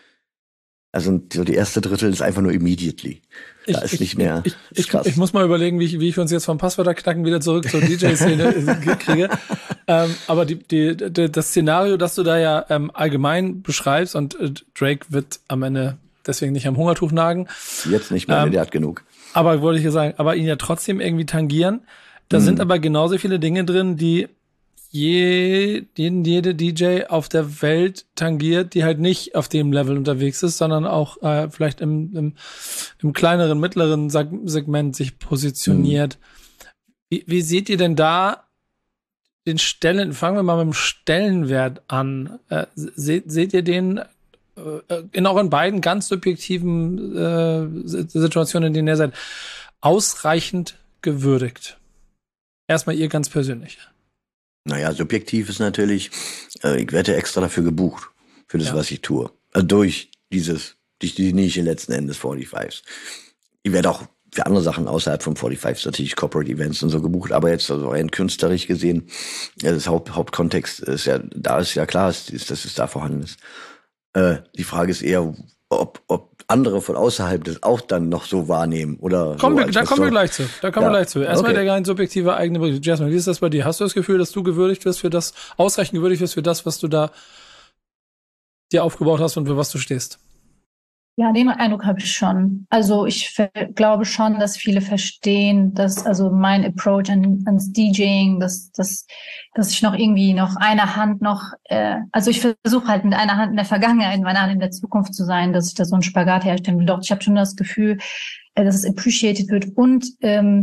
Also so die erste Drittel ist einfach nur immediately. Da Ich- ist ich- nicht mehr. Ich, ist ich, krass. ich muss mal überlegen, wie ich, wie ich uns jetzt vom Passwörterknacken wieder zurück zur D J-Szene kriege. Ähm, aber die, die, die, das Szenario, das du da ja ähm, allgemein beschreibst und äh, Drake wird am Ende deswegen nicht am Hungertuch nagen. Jetzt nicht mehr, ähm, der hat genug. Aber wollte ich ja sagen, aber ihn ja trotzdem irgendwie tangieren. Da Mhm. sind aber genauso viele Dinge drin, die je, jeden, jede D J auf der Welt tangiert, die halt nicht auf dem Level unterwegs ist, sondern auch äh, vielleicht im, im, im kleineren, mittleren Seg- Segment sich positioniert. Mhm. Wie, wie seht ihr denn da den Stellen, fangen wir mal mit dem Stellenwert an. Äh, seht, seht ihr den äh, in auch in beiden ganz subjektiven äh, Situationen, in denen ihr seid, ausreichend gewürdigt? Erstmal ihr ganz persönlich. Naja, subjektiv ist natürlich, äh, ich werde ja extra dafür gebucht, für das, Ja. was ich tue. Also durch dieses, durch die Nische letzten Endes forty-fives. Ich werde auch für andere Sachen außerhalb von forty-fives natürlich Corporate Events und so gebucht, aber jetzt also rein künstlerisch gesehen, ja, das Haupt, Hauptkontext ist ja, da ist ja klar, ist, ist, dass es da vorhanden ist. Äh, die Frage ist eher, ob, ob andere von außerhalb das auch dann noch so wahrnehmen oder Kommen so wir, als da was kommen wir so- gleich zu. Da kommen Ja. wir gleich zu. Erstmal Okay. der rein subjektive eigene Bericht. Jasmine, wie ist das bei dir? Hast du das Gefühl, dass du gewürdigt wirst für das, ausreichend gewürdigt wirst für das, was du da dir aufgebaut hast und für was du stehst? Ja, den Eindruck habe ich schon. Also ich ver- glaube schon, dass viele verstehen, dass also mein Approach an, ans DJing, dass, dass, dass ich noch irgendwie noch eine Hand noch, äh, also ich versuche halt mit einer Hand in der Vergangenheit, mit einer Hand in der Zukunft zu sein, dass ich da so einen Spagat herstellen will. Doch ich habe schon das Gefühl, äh, dass es appreciated wird und ähm,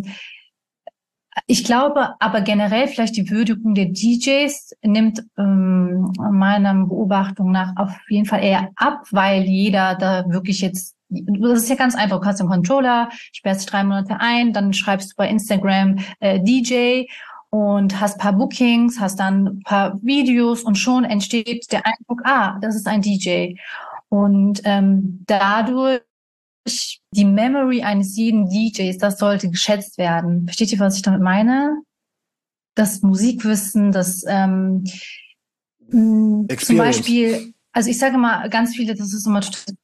ich glaube aber generell vielleicht die Würdigung der D Js nimmt ähm, meiner Beobachtung nach auf jeden Fall eher ab, weil jeder da wirklich jetzt, das ist ja ganz einfach, du hast einen Controller, sperrst dich drei Monate ein, dann schreibst du bei Instagram äh, D J und hast paar Bookings, hast dann paar Videos und schon entsteht der Eindruck, ah, das ist ein D J. Und ähm, dadurch die Memory eines jeden D Js, das sollte geschätzt werden. Versteht ihr, was ich damit meine? Das Musikwissen, das ähm, mh, zum Experience. Beispiel, also ich sage mal ganz viele, das ist immer total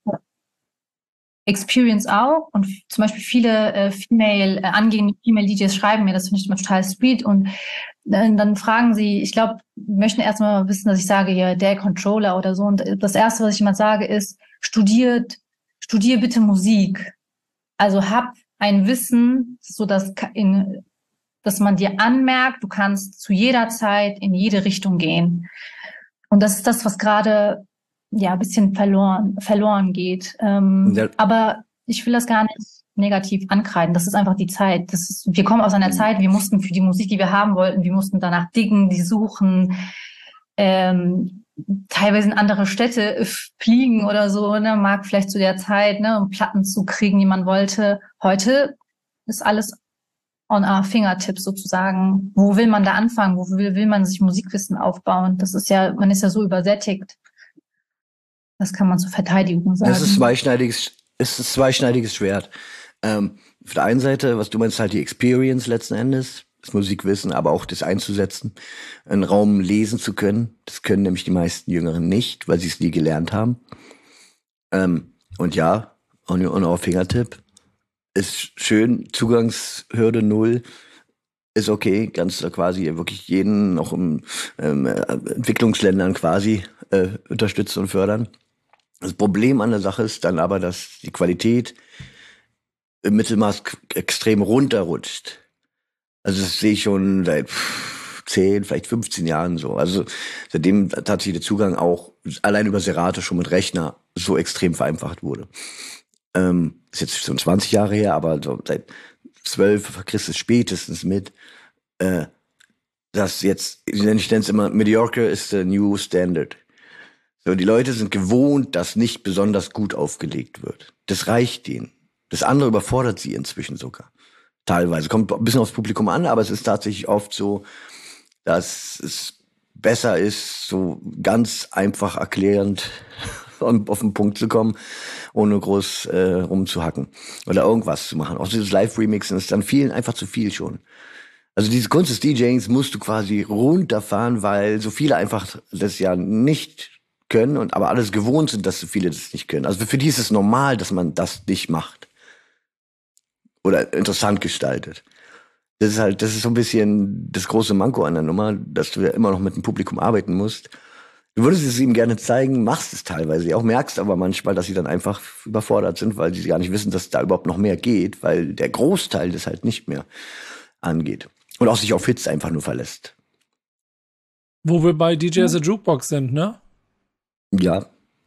Experience auch und f- zum Beispiel viele äh, Female, äh, angehende Female D Js schreiben mir, das finde ich immer total sweet und äh, dann fragen sie, ich glaube, möchten erstmal wissen, dass ich sage, ja, der Controller oder so und das Erste, was ich immer sage, ist, studiert Studier bitte Musik. Also hab ein Wissen, so dass, ka- in, dass man dir anmerkt, du kannst zu jeder Zeit in jede Richtung gehen. Und das ist das, was gerade ja ein bisschen verloren verloren geht. Ähm, Ja. Aber ich will das gar nicht negativ ankreiden. Das ist einfach die Zeit. Das ist, wir kommen aus einer Zeit, wir mussten für die Musik, die wir haben wollten, wir mussten danach diggen, die suchen. Ähm, teilweise in andere Städte äh, fliegen oder so, ne, mag vielleicht zu der Zeit, ne, um Platten zu kriegen, die man wollte. Heute ist alles on our fingertips sozusagen. Wo will man da anfangen? Wo will, will man sich Musikwissen aufbauen? Das ist ja, man ist ja so übersättigt. Das kann man zur Verteidigung sagen. Es ist zweischneidiges, es ist zweischneidiges Schwert. Ähm, auf der einen Seite, was du meinst, halt die Experience letzten Endes, das Musikwissen, aber auch das einzusetzen, einen Raum lesen zu können. Das können nämlich die meisten Jüngeren nicht, weil sie es nie gelernt haben. Ähm, und ja, on, on our fingertip ist schön, Zugangshürde null, ist okay, kannst du quasi wirklich jeden, auch im ähm, äh, Entwicklungsländern quasi äh, unterstützen und fördern. Das Problem an der Sache ist dann aber, dass die Qualität im Mittelmaß k- extrem runterrutscht. Also das sehe ich schon seit pff, zehn, vielleicht fünfzehn Jahren so. Also seitdem tatsächlich der Zugang auch allein über Serato schon mit Rechner so extrem vereinfacht wurde. Ähm, ist jetzt schon zwanzig Jahre her, aber so seit zwölf kriegst du es spätestens mit, äh, dass jetzt, ich nenne es immer, mediocre is the new standard. So, die Leute sind gewohnt, dass nicht besonders gut aufgelegt wird. Das reicht denen. Das andere überfordert sie inzwischen sogar. Teilweise. Kommt ein bisschen aufs Publikum an, aber es ist tatsächlich oft so, dass es besser ist, so ganz einfach erklärend und auf den Punkt zu kommen, ohne groß äh, rumzuhacken oder irgendwas zu machen. Auch dieses Live-Remixen ist dann vielen einfach zu viel schon. Also diese Kunst des DJings musst du quasi runterfahren, weil so viele einfach das ja nicht können und aber alles gewohnt sind, dass so viele das nicht können. Also für die ist es normal, dass man das nicht macht. Oder interessant gestaltet. Das ist halt, das ist so ein bisschen das große Manko an der Nummer, dass du ja immer noch mit dem Publikum arbeiten musst. Du würdest es ihnen gerne zeigen, machst es teilweise auch, merkst aber manchmal, dass sie dann einfach überfordert sind, weil sie gar nicht wissen, dass da überhaupt noch mehr geht, weil der Großteil das halt nicht mehr angeht. Und auch sich auf Hits einfach nur verlässt. Wo wir bei D J as a Jukebox sind, ne? Ja.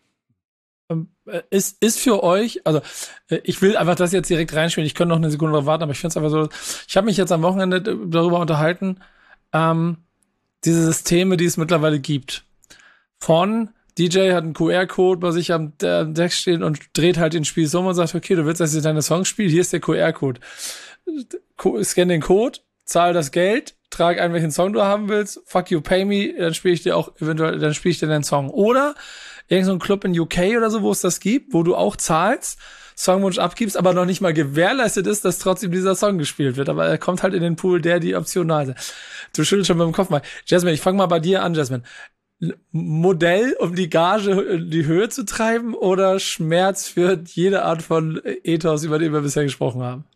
Ist, ist für euch, also ich will einfach das jetzt direkt reinspielen, ich könnte noch eine Sekunde drauf warten, aber ich finde es einfach so, ich habe mich jetzt am Wochenende darüber unterhalten, ähm, diese Systeme, die es mittlerweile gibt. Von D J hat einen Q R-Code bei sich am Deck stehen und dreht halt den Spiel so um und sagt, okay, du willst, dass ich deine Songs spiele, hier ist der Q R-Code. Scan den Code, zahl das Geld, trag ein, welchen Song du haben willst, fuck you, pay me, dann spiele ich dir auch eventuell, dann spiele ich dir deinen Song. Oder irgend so ein Club in U K oder so, wo es das gibt, wo du auch zahlst, Songwunsch abgibst, aber noch nicht mal gewährleistet ist, dass trotzdem dieser Song gespielt wird. Aber er kommt halt in den Pool, der die optional ist. Du schüttelst schon mit dem Kopf mal. Jasmine, ich fange mal bei dir an, Jasmine. Modell, um die Gage in die Höhe zu treiben oder Schmerz für jede Art von Ethos, über den wir bisher gesprochen haben?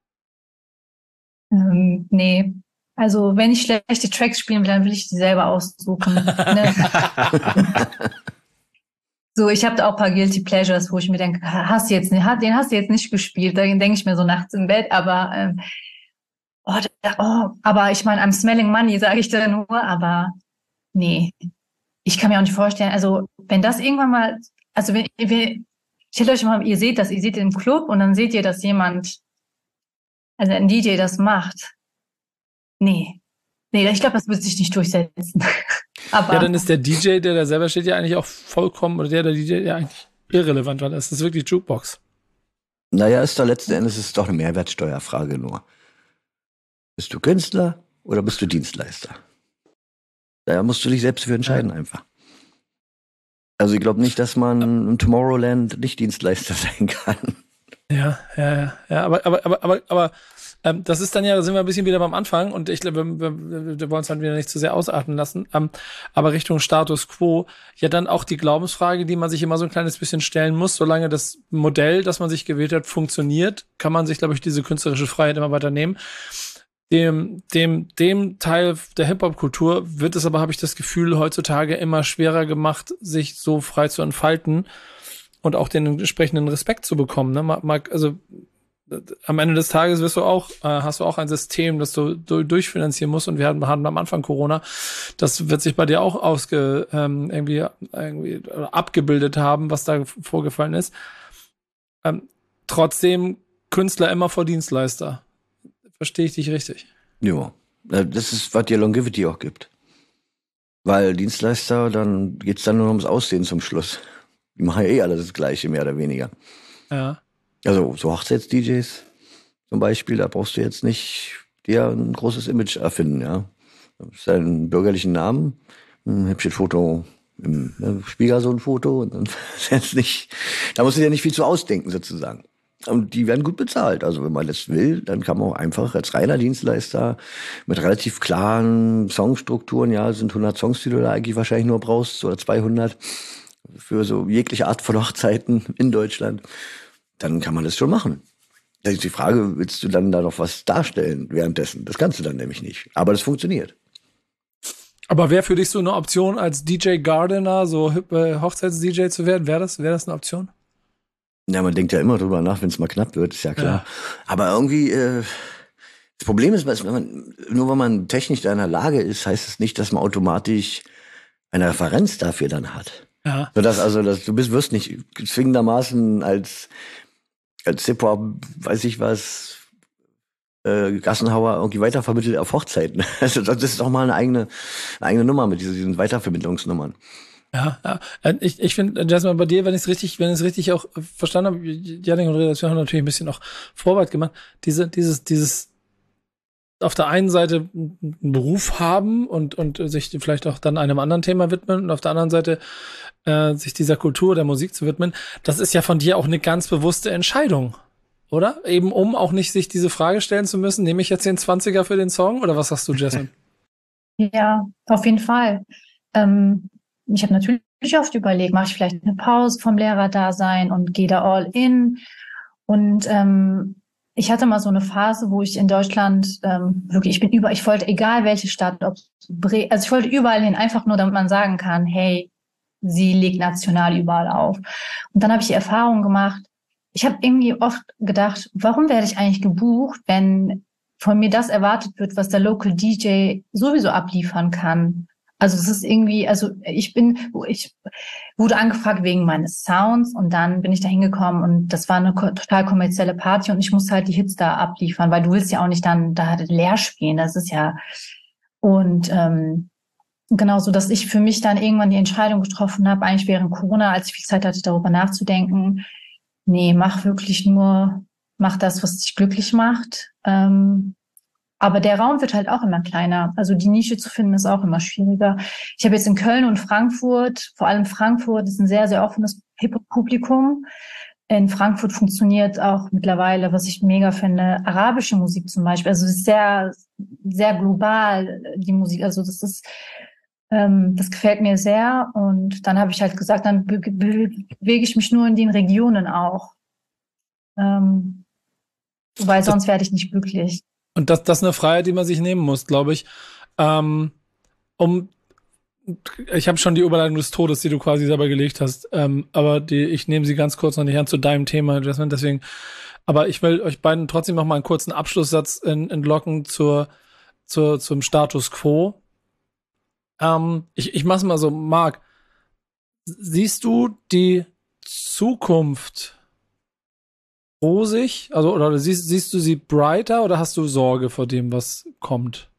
Ähm, nee. Also, wenn ich schlechte Tracks spielen will, dann will ich die selber aussuchen. Ne? So, ich habe da auch ein paar Guilty Pleasures, wo ich mir denke, hast du jetzt nicht, den hast du jetzt nicht gespielt. Da denke ich mir so nachts im Bett, aber ähm, oh, da, oh, aber ich meine, I'm smelling money, sage ich da nur, aber nee. Ich kann mir auch nicht vorstellen, also wenn das irgendwann mal, also wenn, wenn stellt euch mal, ihr seht das, ihr seht den Club und dann seht ihr, dass jemand, also ein D J das macht. Nee. Nee, ich glaube, das wird sich nicht durchsetzen. Aber ja, dann ist der D J, der da selber steht, ja eigentlich auch vollkommen, oder der, der D J, ja eigentlich irrelevant, weil das ist wirklich Jukebox. Naja, ist da letzten Endes ist es doch eine Mehrwertsteuerfrage nur. Bist du Künstler oder bist du Dienstleister? Da musst du dich selbst für entscheiden, ja. Einfach. Also ich glaube nicht, dass man im Tomorrowland nicht Dienstleister sein kann. Ja, ja, ja, ja, aber, aber, aber, aber, aber ähm, das ist dann ja, da sind wir ein bisschen wieder beim Anfang und ich glaube, wir, wir, wir wollen es dann wieder nicht zu sehr ausatmen lassen, ähm, aber Richtung Status Quo, ja dann auch die Glaubensfrage, die man sich immer so ein kleines bisschen stellen muss, solange das Modell, das man sich gewählt hat, funktioniert, kann man sich, glaube ich, diese künstlerische Freiheit immer weiter nehmen. Dem, dem, dem Teil der Hip-Hop-Kultur wird es aber, habe ich das Gefühl, heutzutage immer schwerer gemacht, sich so frei zu entfalten und auch den entsprechenden Respekt zu bekommen. Ne? Also am Ende des Tages wirst du auch, äh, hast du auch ein System, das du durchfinanzieren musst und wir hatten, hatten am Anfang Corona. Das wird sich bei dir auch ausge ähm, irgendwie, irgendwie abgebildet haben, was da vorgefallen ist. Ähm, trotzdem Künstler immer vor Dienstleister. Verstehe ich dich richtig? Ja, das ist, was dir Longevity auch gibt. Weil Dienstleister, dann geht's dann nur ums Aussehen zum Schluss. Die machen ja eh alle das Gleiche, mehr oder weniger. Ja. Also so Hochzeits-D Js zum Beispiel, da brauchst du jetzt nicht dir ein großes Image erfinden, ja. Du hast einen bürgerlichen Namen, ein hübsches Foto im ne, Schwiegersohn-Foto und dann ist jetzt nicht, da musst du dir nicht viel zu ausdenken sozusagen. Und die werden gut bezahlt. Also wenn man das will, dann kann man auch einfach als reiner Dienstleister mit relativ klaren Songstrukturen, ja, sind hundert Songs, die du da eigentlich wahrscheinlich nur brauchst, oder zweihundert für so jegliche Art von Hochzeiten in Deutschland, dann kann man das schon machen. Da ist die Frage, willst du dann da noch was darstellen währenddessen? Das kannst du dann nämlich nicht. Aber das funktioniert. Aber wäre für dich so eine Option, als D J Gardener, so äh, Hochzeits-D J zu werden? Wäre das, wäre das eine Option? Ja, man denkt ja immer drüber nach, wenn es mal knapp wird, ist ja klar. Ja. Aber irgendwie, äh, das Problem ist, wenn man, nur wenn man technisch da in der Lage ist, heißt es nicht, dass man automatisch eine Referenz dafür dann hat. Ja. Sodass also, dass du bist, wirst nicht zwingendermaßen als, als Hip-Hop, weiß ich was, äh, Gassenhauer irgendwie weitervermittelt auf Hochzeiten. Also das ist auch mal eine eigene, eine eigene Nummer mit diesen, diesen Weitervermittlungsnummern. Ja, ja. Ich, ich finde, Jasmine, bei dir, wenn ich es richtig, wenn ich es richtig auch verstanden habe, Jannik und Redaktion haben natürlich ein bisschen auch Vorarbeit gemacht. Diese, dieses, dieses auf der einen Seite einen Beruf haben und, und sich vielleicht auch dann einem anderen Thema widmen und auf der anderen Seite äh, sich dieser Kultur der Musik zu widmen, das ist ja von dir auch eine ganz bewusste Entscheidung, oder? Eben um auch nicht sich diese Frage stellen zu müssen, nehme ich jetzt den zwanziger für den Song oder was sagst du, Jasmine? Ja, auf jeden Fall. Ähm Ich habe natürlich oft überlegt, mache ich vielleicht eine Pause vom Lehrerdasein und gehe da all in. Und ähm, ich hatte mal so eine Phase, wo ich in Deutschland ähm, wirklich, ich bin über, ich wollte, egal welche Stadt, ob Bre- also ich wollte überall hin, einfach nur, damit man sagen kann, hey, sie legt national überall auf. Und dann habe ich die Erfahrung gemacht, ich habe irgendwie oft gedacht, warum werde ich eigentlich gebucht, wenn von mir das erwartet wird, was der Local D J sowieso abliefern kann? Also es ist irgendwie, also ich bin, ich wurde angefragt wegen meines Sounds und dann bin ich da hingekommen und das war eine ko- total kommerzielle Party und ich musste halt die Hits da abliefern, weil du willst ja auch nicht dann da leer spielen, das ist ja, und ähm, genau so, dass ich für mich dann irgendwann die Entscheidung getroffen habe, eigentlich während Corona, als ich viel Zeit hatte, darüber nachzudenken, nee, mach wirklich nur, mach das, was dich glücklich macht, ähm, aber der Raum wird halt auch immer kleiner. Also die Nische zu finden ist auch immer schwieriger. Ich habe jetzt in Köln und Frankfurt, vor allem Frankfurt, ist ein sehr, sehr offenes Hip-Hop-Publikum. In Frankfurt funktioniert auch mittlerweile, was ich mega finde, arabische Musik zum Beispiel. Also es ist sehr, sehr global, die Musik. Also das ist, ähm, das gefällt mir sehr. Und dann habe ich halt gesagt, dann be- be- bewege ich mich nur in den Regionen auch. Ähm, weil sonst werde ich nicht glücklich. Und das, das ist eine Freiheit, die man sich nehmen muss, glaube ich. Ähm, um, ich habe schon die Überleitung des Todes, die du quasi selber gelegt hast, ähm, aber die, ich nehme sie ganz kurz noch nicht an zu deinem Thema, Jasmine, deswegen. Aber ich will euch beiden trotzdem noch mal einen kurzen Abschlusssatz in, entlocken zur, zur, zum Status Quo. Ähm, ich, ich mach's mal so, Marc, siehst du die Zukunft rosig? Also, oder siehst, siehst du sie brighter oder hast du Sorge vor dem, was kommt?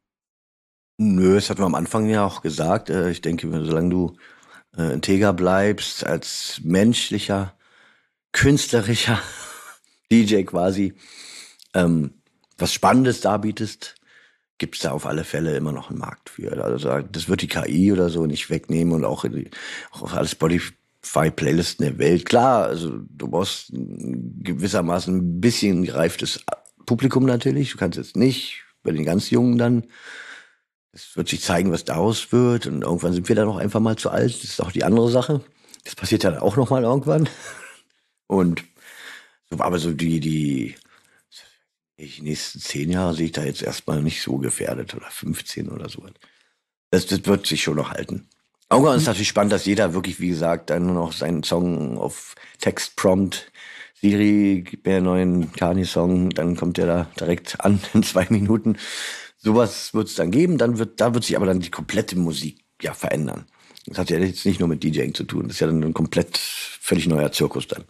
Nö, das hatten wir am Anfang ja auch gesagt. Äh, Ich denke, solange du äh, integer bleibst, als menschlicher, künstlerischer D J quasi, ähm, was Spannendes darbietest, gibt's da auf alle Fälle immer noch einen Markt für. Also da- das wird die K I oder so nicht wegnehmen und auch, in die, auch auf alle Spotify-Playlisten der Welt. Klar, also du brauchst ein gewissermaßen ein bisschen gereiftes Publikum natürlich. Du kannst jetzt nicht bei den ganz Jungen dann, es wird sich zeigen, was daraus wird und irgendwann sind wir dann auch einfach mal zu alt. Das ist auch die andere Sache. Das passiert dann auch noch mal irgendwann. Und so, aber so die, die, die nächsten zehn Jahre sehe ich da jetzt erstmal nicht so gefährdet oder fünfzehn oder so. Das, das wird sich schon noch halten. Irgendwann ist natürlich spannend, dass jeder wirklich, wie gesagt, dann nur noch seinen Song auf Textprompt, Siri, gib mir einen neuen Kanye-Song, dann kommt der da direkt an in zwei Minuten. Sowas wird es dann geben, dann wird, da wird sich aber dann die komplette Musik ja verändern. Das hat ja jetzt nicht nur mit DJing zu tun, das ist ja dann ein komplett völlig neuer Zirkus dann.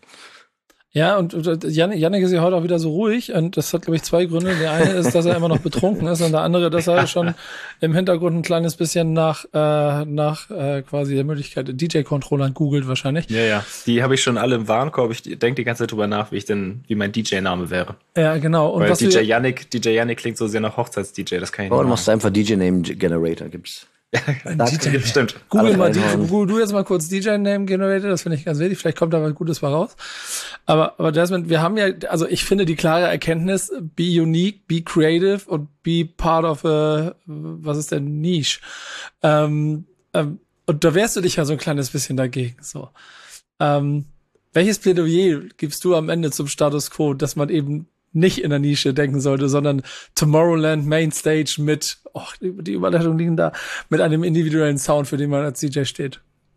Ja, und, und Jannik, Jannik ist ja heute auch wieder so ruhig und das hat, glaube ich, zwei Gründe. Der eine ist, dass er immer noch betrunken ist und der andere, dass er schon im Hintergrund ein kleines bisschen nach äh, nach äh, quasi der Möglichkeit D J-Controllern googelt wahrscheinlich. Ja, ja. Die habe ich schon alle im Warenkorb. Ich denke die ganze Zeit drüber nach, wie ich denn, wie mein D J-Name wäre. Ja, genau. Und Weil was D J wir, Yannick, D J Yannick klingt so sehr nach Hochzeits-D J, das kann ich Oh, nicht du machen. machst einfach D J-Name-Generator, gibt's. D J, Stimmt. Google Alles mal, die, reinhauen. Google du jetzt mal kurz D J-Name Generator, das finde ich ganz wichtig, vielleicht kommt da was Gutes bei raus. Aber, aber Jasmine, wir haben ja, also ich finde die klare Erkenntnis, be unique, be creative und be part of a, was ist denn, Niche. Ähm, ähm, und da wehrst du dich ja so ein kleines bisschen dagegen, so. Ähm, welches Plädoyer gibst du am Ende zum Status Quo, dass man eben nicht in der Nische denken sollte, sondern Tomorrowland Mainstage mit, oh, die Überleitungen liegen da, mit einem individuellen Sound, für den man als D J steht.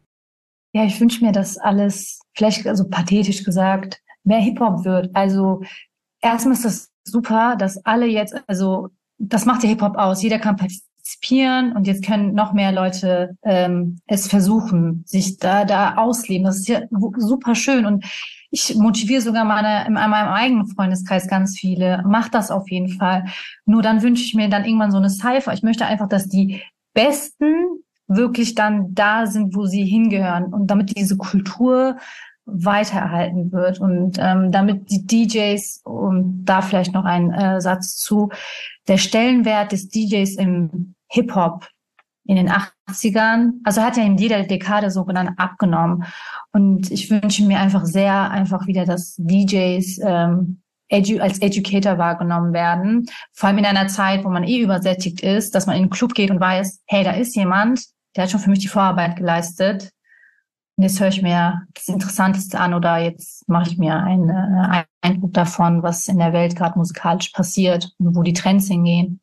Ja, ich wünsche mir, dass alles, vielleicht also pathetisch gesagt, mehr Hip-Hop wird. Also erstmal ist das super, dass alle jetzt, also das macht ja Hip-Hop aus. Jeder kann partizipieren und jetzt können noch mehr Leute ähm, es versuchen, sich da da ausleben. Das ist ja super schön und ich motiviere sogar meine, in meinem eigenen Freundeskreis ganz viele. Macht das auf jeden Fall. Nur dann wünsche ich mir dann irgendwann so eine Cypher. Ich möchte einfach, dass die Besten wirklich dann da sind, wo sie hingehören und damit diese Kultur weitererhalten wird und ähm, damit die D Js, und da vielleicht noch ein äh, Satz zu, der Stellenwert des D Js im Hip-Hop in den achtzigern, also hat ja in jeder Dekade sogenannt abgenommen. Und ich wünsche mir einfach sehr einfach wieder, dass D Js ähm, edu- als Educator wahrgenommen werden. Vor allem in einer Zeit, wo man eh übersättigt ist, dass man in den Club geht und weiß, hey, da ist jemand, der hat schon für mich die Vorarbeit geleistet. Und jetzt höre ich mir das Interessanteste an oder jetzt mache ich mir einen äh, Eindruck davon, was in der Welt gerade musikalisch passiert und wo die Trends hingehen.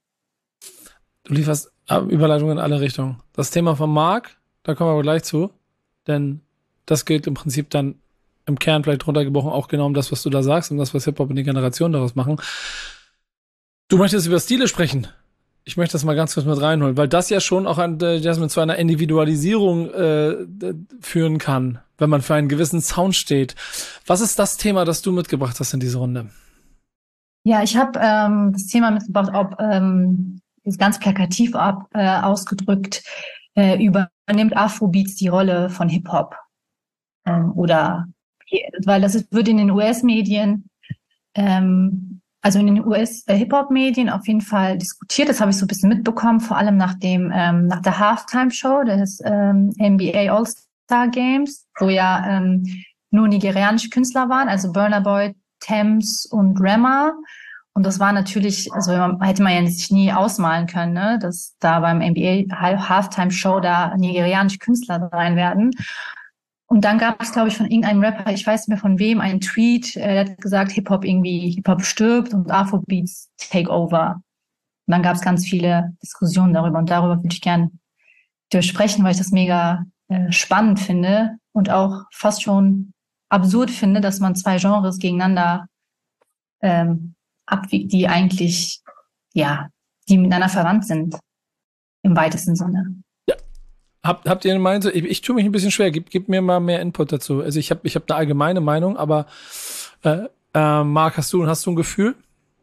Du lieferst Überleitungen in alle Richtungen. Das Thema von Marc, da kommen wir aber gleich zu, denn das geht im Prinzip dann im Kern vielleicht runtergebrochen auch genau um das, was du da sagst und das, was Hip-Hop und die Generation daraus machen. Du möchtest über Stile sprechen. Ich möchte das mal ganz kurz mit reinholen, weil das ja schon auch an äh, Jasmine zu einer Individualisierung äh, d- führen kann, wenn man für einen gewissen Sound steht. Was ist das Thema, das du mitgebracht hast in diese Runde? Ja, ich habe ähm, das Thema mitgebracht, ob ähm, ist ganz plakativ ab, äh, ausgedrückt, äh, übernimmt Afrobeats die Rolle von Hip-Hop. Ähm, oder, weil das ist, wird in den U S-Medien, ähm, also in den U S-Hip-Hop-Medien auf jeden Fall diskutiert. Das habe ich so ein bisschen mitbekommen, vor allem nach dem, ähm, nach der Halftime-Show des ähm, N B A All-Star Games, wo ja ähm, nur nigerianische Künstler waren, also Burna Boy, Tems und Rema. Und das war natürlich, also hätte man ja sich nie ausmalen können, ne, dass da beim N B A Halftime-Show da nigerianische Künstler rein werden. Und dann gab es, glaube ich, von irgendeinem Rapper, ich weiß nicht mehr von wem, einen Tweet, äh, der hat gesagt, Hip-Hop irgendwie, Hip-Hop stirbt und Afrobeats take over. Und dann gab es ganz viele Diskussionen darüber und darüber würde ich gerne durchsprechen, weil ich das mega äh, spannend finde und auch fast schon absurd finde, dass man zwei Genres gegeneinander ähm, abwiegt, die eigentlich, ja, die miteinander verwandt sind, im weitesten Sinne. Habt, habt ihr eine Meinung? Ich, ich tue mich ein bisschen schwer. Gib, gib mir mal mehr Input dazu. Also ich habe ich hab eine allgemeine Meinung, aber äh, äh, Marc, hast du, hast du ein Gefühl?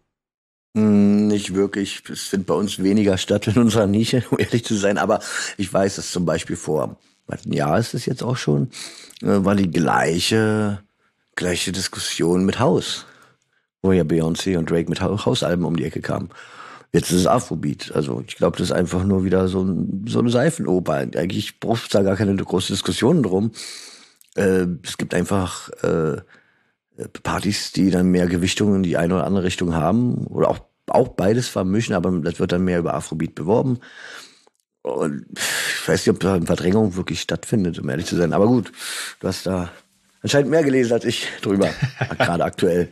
Nicht wirklich. Es findet bei uns weniger statt in unserer Nische, um ehrlich zu sein. Aber ich weiß, dass zum Beispiel vor ein Jahr ist es jetzt auch schon, äh, war die gleiche, gleiche Diskussion mit House, wo ja Beyoncé und Drake mit House-Alben um die Ecke kamen. Jetzt ist es Afrobeat. Also ich glaube, das ist einfach nur wieder so, ein, so eine Seifenoper. Eigentlich braucht es da gar keine große Diskussion drum. Äh, es gibt einfach äh, Partys, die dann mehr Gewichtung in die eine oder andere Richtung haben. Oder auch, auch beides vermischen, aber das wird dann mehr über Afrobeat beworben. Und ich weiß nicht, ob da eine Verdrängung wirklich stattfindet, um ehrlich zu sein. Aber gut, du hast da anscheinend mehr gelesen als ich drüber, gerade aktuell.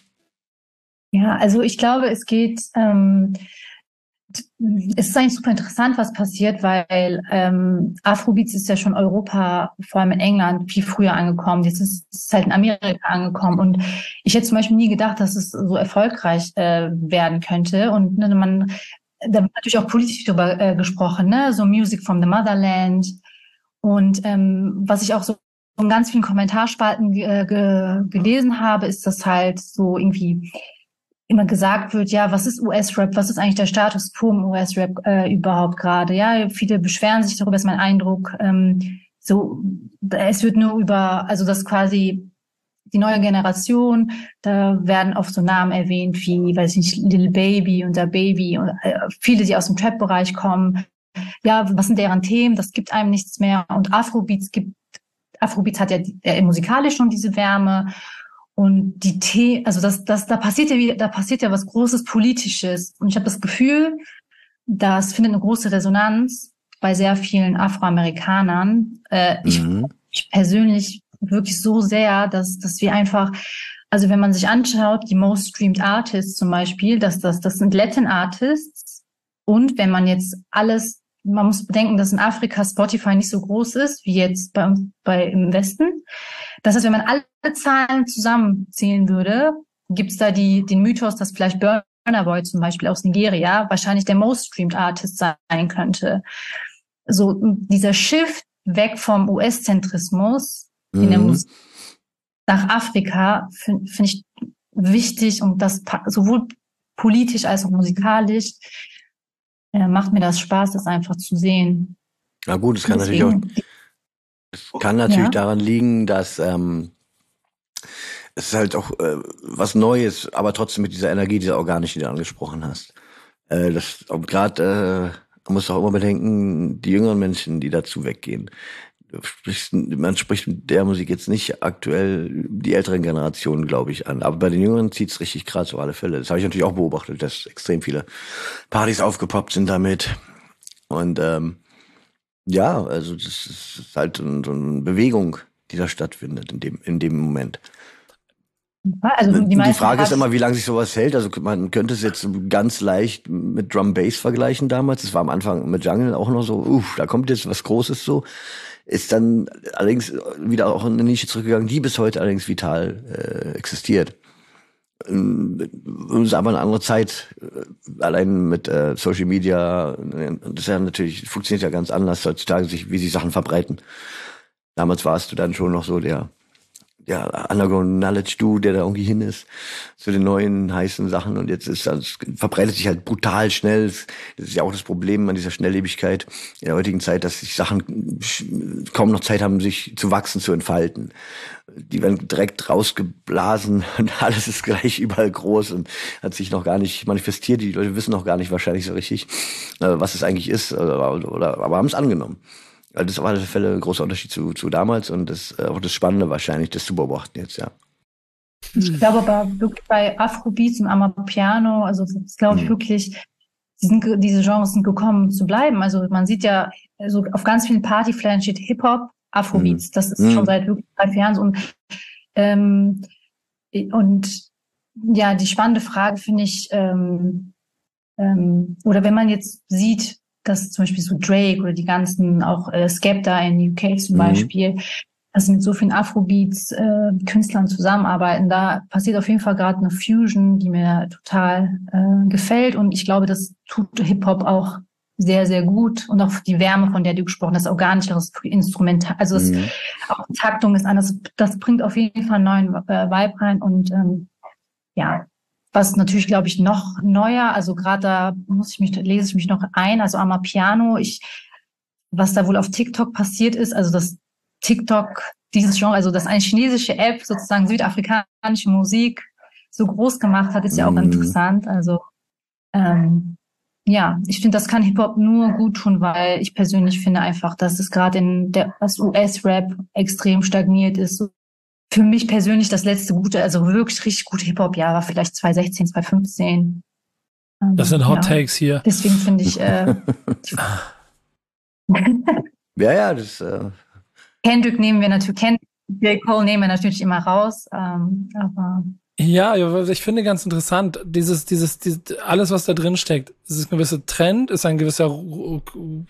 Ja, also ich glaube, es geht, ähm, es ist eigentlich super interessant, was passiert, weil ähm, Afrobeats ist ja schon Europa, vor allem in England, viel früher angekommen. Jetzt ist es halt in Amerika angekommen. Und ich hätte zum Beispiel nie gedacht, dass es so erfolgreich äh, werden könnte. Und ne, man, da wird natürlich auch politisch drüber äh, gesprochen, ne, so Music from the Motherland. Und ähm, was ich auch so in ganz vielen Kommentarspalten äh, ge gelesen habe, ist das halt so irgendwie immer gesagt wird, ja, was ist U S-Rap, was ist eigentlich der Status quo im U S-Rap äh, überhaupt gerade? Ja, viele beschweren sich darüber, ist mein Eindruck. Ähm, so, es wird nur über, also das quasi die neue Generation, da werden oft so Namen erwähnt wie, weiß ich nicht, Lil Baby und der Baby und äh, viele, die aus dem Trap-Bereich kommen. Ja, was sind deren Themen? Das gibt einem nichts mehr. Und Afrobeats gibt, Afrobeats hat ja äh, musikalisch schon diese Wärme. Und die The also das, das, da passiert ja wieder, da passiert ja was Großes Politisches. Und ich habe das Gefühl, das findet eine große Resonanz bei sehr vielen Afroamerikanern. Äh, mhm. ich, ich persönlich wirklich so sehr, dass, dass wir einfach, also wenn man sich anschaut, die most streamed Artists zum Beispiel, dass das, das sind Latin Artists. Und wenn man jetzt alles, man muss bedenken, dass in Afrika Spotify nicht so groß ist, wie jetzt bei uns, bei, im Westen. Das heißt, wenn man alle Zahlen zusammenzählen würde, gibt es da die, den Mythos, dass vielleicht Burna Boy zum Beispiel aus Nigeria wahrscheinlich der most streamed Artist sein könnte. So, dieser Shift weg vom U S-Zentrismus mhm. in der Musik nach Afrika finde find ich wichtig und das sowohl politisch als auch musikalisch äh, macht mir das Spaß, das einfach zu sehen. Na gut, es kann Deswegen, natürlich auch Es kann natürlich ja. daran liegen, dass ähm, es ist halt auch äh, was Neues, aber trotzdem mit dieser Energie, dieser organischen, die du angesprochen hast. Äh, das gerade, äh, man muss auch immer bedenken, die jüngeren Menschen, die dazu weggehen. Du sprichst, man spricht mit der Musik jetzt nicht aktuell die älteren Generationen, glaube ich, an. Aber bei den Jüngeren zieht es richtig krass auf alle Fälle. Das habe ich natürlich auch beobachtet, dass extrem viele Partys aufgepoppt sind damit. Und ähm, ja, also das ist halt so eine Bewegung, die da stattfindet in dem, in dem Moment. Also die, die Frage ist immer, wie lange sich sowas hält. Also man könnte es jetzt ganz leicht mit Drum Bass vergleichen damals. Das war am Anfang mit Jungle auch noch so, uff, da kommt jetzt was Großes so. Ist dann allerdings wieder auch in eine Nische zurückgegangen, die bis heute allerdings vital äh, existiert. Es ist aber eine andere Zeit, allein mit äh, Social Media, das ist ja natürlich, funktioniert ja ganz anders heutzutage, sich, wie sich Sachen verbreiten. Damals warst du dann schon noch so der, der Underground-Knowledge-Dude, der da irgendwie hin ist, zu den neuen heißen Sachen, und jetzt ist das, verbreitet sich halt brutal schnell. Das ist ja auch das Problem an dieser Schnelllebigkeit in der heutigen Zeit, dass sich Sachen kaum noch Zeit haben, sich zu wachsen, zu entfalten. Die werden direkt rausgeblasen und alles ist gleich überall groß und hat sich noch gar nicht manifestiert. Die Leute wissen noch gar nicht wahrscheinlich so richtig, was es eigentlich ist, oder, oder aber haben es angenommen. Also das ist auf alle Fälle ein großer Unterschied zu, zu damals, und das ist auch das Spannende wahrscheinlich, das zu beobachten jetzt, ja. Ich glaube aber wirklich bei Afrobeats und Amapiano, also das ist, glaube ich, mhm. wirklich, die sind, diese Genres sind gekommen, um zu bleiben. Also man sieht ja, also auf ganz vielen Partyflyern steht Hip-Hop, Afrobeats. Mhm. Das ist mhm. schon seit wirklich drei, vier Jahren so. Und, ähm, und ja, die spannende Frage finde ich, ähm, ähm, oder wenn man jetzt sieht, dass zum Beispiel so Drake oder die ganzen, auch äh, Skepta in U K zum mhm. Beispiel, dass sie mit so vielen Afrobeats äh, Künstlern zusammenarbeiten, da passiert auf jeden Fall gerade eine Fusion, die mir total äh, gefällt, und ich glaube, das tut Hip-Hop auch sehr, sehr gut, und auch die Wärme, von der du gesprochen hast, auch gar nicht das Instrumental, also das, mhm. auch die Taktung ist anders, das bringt auf jeden Fall einen neuen äh, Vibe rein, und ähm, ja, was natürlich, glaube ich, noch neuer, also gerade da muss ich mich, lese ich mich noch ein, also Amapiano, ich, was da wohl auf TikTok passiert ist, also das TikTok, dieses Genre, also dass eine chinesische App sozusagen südafrikanische Musik so groß gemacht hat, ist ja auch mm. interessant. Also ähm, ja, ich finde, das kann Hip-Hop nur gut tun, weil ich persönlich finde einfach, dass es gerade in der das U S-Rap extrem stagniert ist. Für mich persönlich das letzte gute, also wirklich richtig gute Hip-Hop-Jahr war vielleicht zwanzig sechzehn, zwanzig fünfzehn. Ähm, das sind Hot ja. Takes hier. Deswegen finde ich äh, ja, ja, das äh Kendrick nehmen wir natürlich, Kendrick, J. Cole nehmen wir natürlich immer raus, ähm, aber ja, ich finde ganz interessant, dieses, dieses, dieses, alles, was da drin steckt, es ist ein gewisser Trend, ist ein gewisser, eine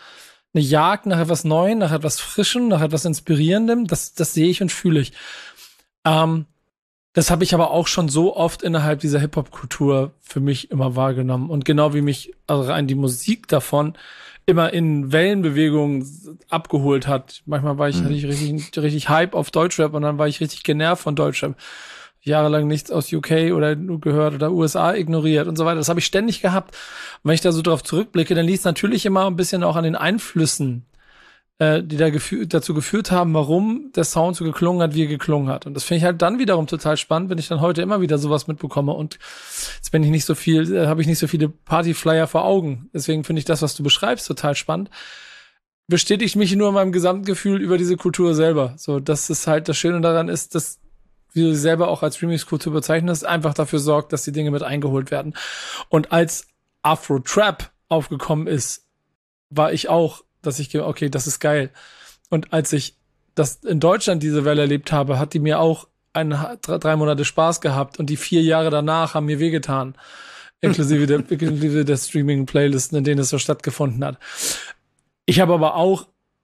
Jagd nach etwas Neuem, nach etwas Frischem, nach etwas Inspirierendem, das, das sehe ich und fühle ich. Ähm, das habe ich aber auch schon so oft innerhalb dieser Hip-Hop-Kultur für mich immer wahrgenommen, und genau wie mich also rein die Musik davon immer in Wellenbewegungen abgeholt hat. Manchmal war ich, mhm. hatte ich richtig, richtig Hype auf Deutschrap, und dann war ich richtig genervt von Deutschrap. Jahrelang nichts aus U K oder gehört oder U S A ignoriert und so weiter. Das habe ich ständig gehabt. Und wenn ich da so drauf zurückblicke, dann liegt es natürlich immer ein bisschen auch an den Einflüssen, äh, die da gefü- dazu geführt haben, warum der Sound so geklungen hat, wie er geklungen hat. Und das finde ich halt dann wiederum total spannend, wenn ich dann heute immer wieder sowas mitbekomme. Und jetzt bin ich nicht so viel, äh, habe ich nicht so viele Partyflyer vor Augen. Deswegen finde ich das, was du beschreibst, total spannend. Bestätigt mich nur in meinem Gesamtgefühl über diese Kultur selber. So, dass es halt das Schöne daran ist, dass, wie du selber auch als Remix-Kultur bezeichnest, einfach dafür sorgt, dass die Dinge mit eingeholt werden. Und als Afro-Trap aufgekommen ist, war ich auch, dass ich, okay, das ist geil. Und als ich das in Deutschland diese Welle erlebt habe, hat die mir auch eine, drei Monate Spaß gehabt, und die vier Jahre danach haben mir wehgetan. Inklusive der, inklusive der Streaming-Playlisten, in denen es so stattgefunden hat. Ich habe aber auch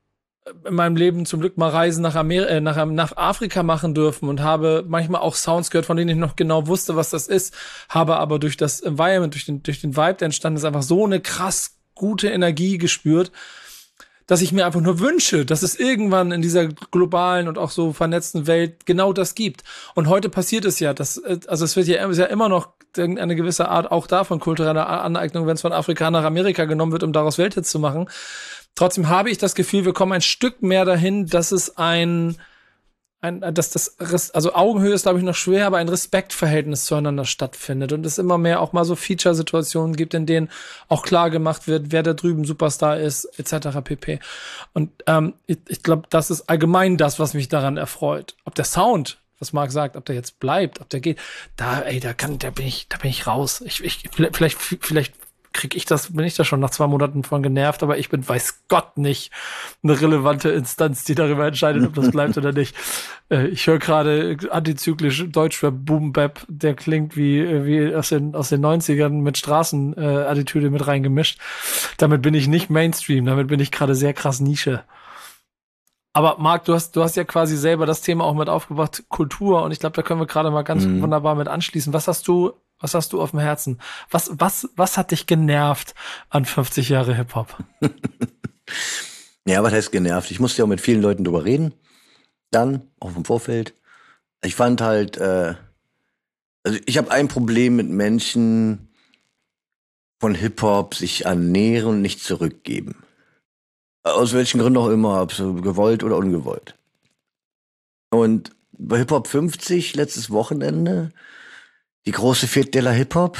in meinem Leben zum Glück mal Reisen nach, Amer- äh, nach, nach Afrika machen dürfen und habe manchmal auch Sounds gehört, von denen ich noch genau wusste, was das ist, habe aber durch das Environment, durch den, durch den Vibe, der entstanden ist, einfach so eine krass gute Energie gespürt, dass ich mir einfach nur wünsche, dass es irgendwann in dieser globalen und auch so vernetzten Welt genau das gibt. Und heute passiert es ja, dass, also es wird ja, ist ja immer noch eine gewisse Art auch davon kultureller Aneignung, wenn es von Afrika nach Amerika genommen wird, um daraus Welthits zu machen. Trotzdem habe ich das Gefühl, wir kommen ein Stück mehr dahin, dass es ein, ein dass das, also Augenhöhe ist, glaube ich, noch schwer, aber ein Respektverhältnis zueinander stattfindet und es immer mehr auch mal so Feature-Situationen gibt, in denen auch klar gemacht wird, wer da drüben Superstar ist, et cetera pp. Und ähm, ich, ich glaube, das ist allgemein das, was mich daran erfreut. Ob der Sound, was Marc sagt, ob der jetzt bleibt, ob der geht, da, ey, da kann, da bin ich, da bin ich raus. Ich, ich, vielleicht, vielleicht krieg ich das, bin ich da schon nach zwei Monaten von genervt, aber ich bin, weiß Gott, nicht eine relevante Instanz, die darüber entscheidet, ob das bleibt oder nicht. Äh, ich höre gerade antizyklisch Deutschrap Boom Bap, der klingt wie, wie aus den, aus den neunzigern mit Straßenattitüde äh, mit reingemischt. Damit bin ich nicht Mainstream, damit bin ich gerade sehr krass Nische. Aber Marc, du hast, du hast ja quasi selber das Thema auch mit aufgebracht, Kultur. Und ich glaube, da können wir gerade mal ganz mhm. wunderbar mit anschließen. Was hast du, was hast du auf dem Herzen? Was, was, was hat dich genervt an fünfzig Jahre Hip-Hop? Ja, was heißt genervt? Ich musste ja auch mit vielen Leuten drüber reden. Dann, auch im Vorfeld. Ich fand halt, äh, also ich habe ein Problem mit Menschen von Hip-Hop sich ernähren und nicht zurückgeben. Aus welchen Gründen auch immer, ob so gewollt oder ungewollt. Und bei Hip-Hop fünfzig, letztes Wochenende, die große Vierteler Hip-Hop,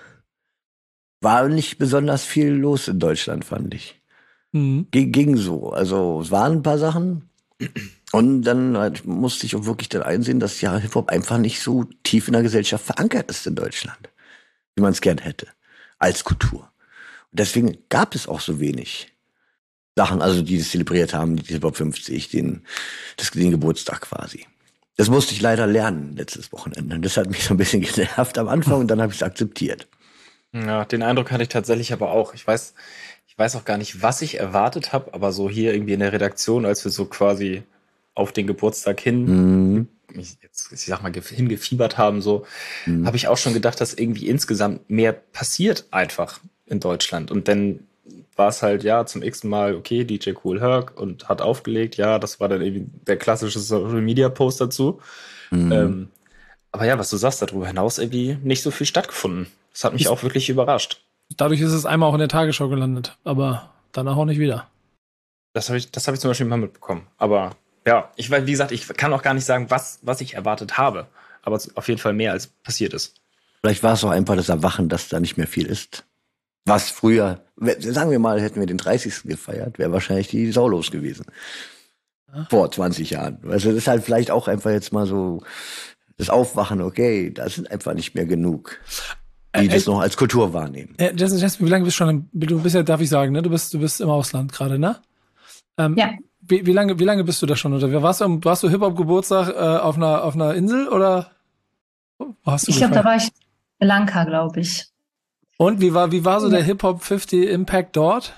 war nicht besonders viel los in Deutschland, fand ich. Mhm. G- ging so. Also es waren ein paar Sachen. Und dann halt musste ich auch wirklich dann einsehen, dass ja Hip-Hop einfach nicht so tief in der Gesellschaft verankert ist in Deutschland, wie man es gern hätte, als Kultur. Und deswegen gab es auch so wenig Sachen, also die das zelebriert haben, die Hip-Hop fünfzig, den, das, den Geburtstag quasi. Das musste ich leider lernen letztes Wochenende. Das hat mich so ein bisschen genervt am Anfang und dann habe ich es akzeptiert. Ja, den Eindruck hatte ich tatsächlich aber auch. Ich weiß, ich weiß auch gar nicht, was ich erwartet habe, aber so hier irgendwie in der Redaktion, als wir so quasi auf den Geburtstag hin, mhm. ich, jetzt, ich sag mal, hingefiebert haben, so, mhm. habe ich auch schon gedacht, dass irgendwie insgesamt mehr passiert einfach in Deutschland. Und dann war es halt, ja, zum x Mal, okay, D J Kool Herc und hat aufgelegt, ja, das war dann irgendwie der klassische Social-Media-Post dazu. Mhm. Ähm, aber ja, was du sagst, darüber hinaus irgendwie nicht so viel stattgefunden. Das hat mich ich, auch wirklich überrascht. Dadurch ist es einmal auch in der Tagesschau gelandet, aber danach auch nicht wieder. Das habe ich, das hab ich zum Beispiel mal mitbekommen. Aber ja, ich weiß, wie gesagt, ich kann auch gar nicht sagen, was, was ich erwartet habe. Aber auf jeden Fall mehr, als passiert ist. Vielleicht war es auch einfach das Erwachen, dass da nicht mehr viel ist. Was früher, sagen wir mal, hätten wir den dreißigsten gefeiert, wäre wahrscheinlich die Sau los gewesen. Ja. Vor zwanzig Jahren. Also das ist halt vielleicht auch einfach jetzt mal so das Aufwachen, okay, da sind einfach nicht mehr genug, die äh, das äh, noch als Kultur wahrnehmen. Äh, Jasmin, Jasmin, wie lange bist du schon, du bist ja, darf ich sagen, ne? Du bist, du bist im Ausland gerade, ne? Ähm, ja. Wie, wie lange, wie lange bist du da schon unter? Warst du, warst du Hip-Hop-Geburtstag äh, auf einer, auf einer Insel oder? Wo hast du ich glaube, da war ich in Lanka, glaube ich. Und wie war, wie war so der Hip-Hop fünfzig Impact dort?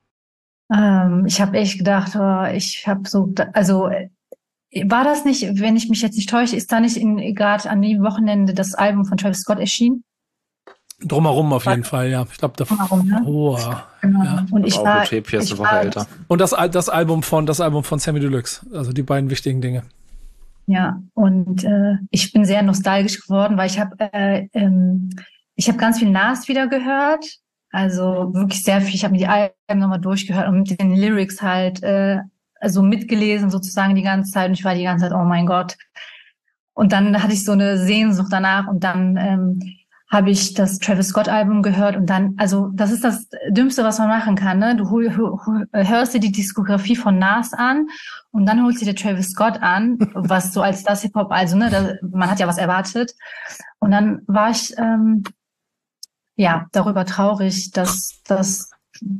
Ähm, ich habe echt gedacht, oh, ich habe so, also war das nicht, wenn ich mich jetzt nicht täusche, ist da nicht gerade an dem Wochenende das Album von Travis Scott erschienen? Drumherum auf jeden Fall, ja. Ich glaube, da Drumherum, ne? Oh, genau. Ja. Und ich war, Tape, hier ist ich eine Woche war älter. Und das, das Album von, das Album von Sammy Deluxe. Also die beiden wichtigen Dinge. Ja, und äh, ich bin sehr nostalgisch geworden, weil ich habe äh, ähm, ich habe ganz viel Nas wieder gehört, also wirklich sehr viel. Ich habe mir die Alben nochmal durchgehört und mit den Lyrics halt äh, also mitgelesen sozusagen die ganze Zeit und ich war die ganze Zeit, oh mein Gott. Und dann hatte ich so eine Sehnsucht danach und dann ähm, habe ich das Travis Scott Album gehört und dann, also das ist das Dümmste, was man machen kann, ne? Du hol, hol, hörst dir die Diskografie von Nas an und dann holst du dir Travis Scott an, was so als das Hip-Hop, also ne, da, man hat ja was erwartet. Und dann war ich ähm, ja darüber traurig, dass das,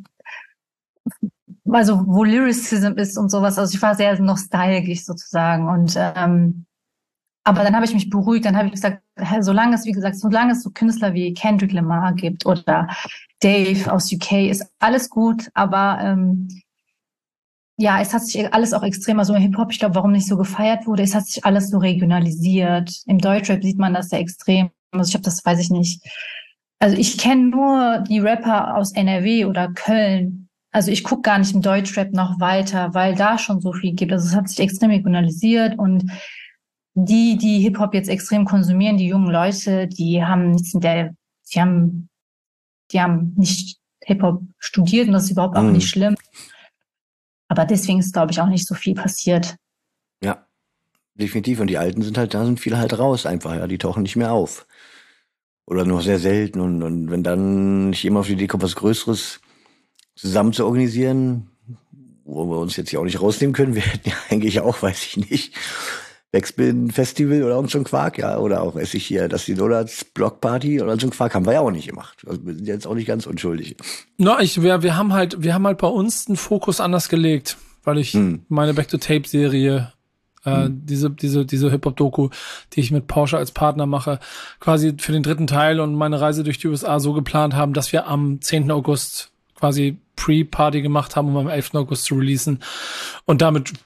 also wo Lyricism ist und sowas, also ich war sehr nostalgisch sozusagen und ähm, aber dann habe ich mich beruhigt, dann habe ich gesagt, solange es, wie gesagt, solange es so Künstler wie Kendrick Lamar gibt oder Dave aus U K, ist alles gut, aber ähm, ja, es hat sich alles auch extrem, also im Hip-Hop, ich glaube, warum nicht so gefeiert wurde, es hat sich alles so regionalisiert. Im Deutschrap sieht man das sehr extrem, also ich habe das, weiß ich nicht. Also ich kenne nur die Rapper aus N R W oder Köln, also ich gucke gar nicht im Deutschrap noch weiter, weil da schon so viel gibt, also es hat sich extrem regionalisiert und die, die Hip-Hop jetzt extrem konsumieren, die jungen Leute, die haben nichts in der, die haben, die haben nicht Hip-Hop studiert und das ist überhaupt auch mm. nicht schlimm. Aber deswegen ist, glaube ich, auch nicht so viel passiert. Ja, definitiv. Und die Alten sind halt, da sind viele halt raus einfach, ja, die tauchen nicht mehr auf. Oder nur sehr selten. Und, und wenn dann nicht jemand auf die Idee kommt, was Größeres zusammen zu organisieren, wo wir uns jetzt ja auch nicht rausnehmen können, wir hätten ja eigentlich auch, weiß ich nicht, Backspin Festival oder irgend so ein Quark, ja, oder auch, weiß ich hier, das die Donuts Blockparty oder so ein Quark haben wir ja auch nicht gemacht. Also wir sind jetzt auch nicht ganz unschuldig. No, ich, wir, wir haben halt, wir haben halt bei uns den Fokus anders gelegt, weil ich hm. meine Back-to-Tape-Serie, äh, hm. diese, diese, diese Hip-Hop-Doku, die ich mit Porsche als Partner mache, quasi für den dritten Teil und meine Reise durch die U S A so geplant haben, dass wir am zehnten August quasi Pre-Party gemacht haben, um am elften August zu releasen. Und damit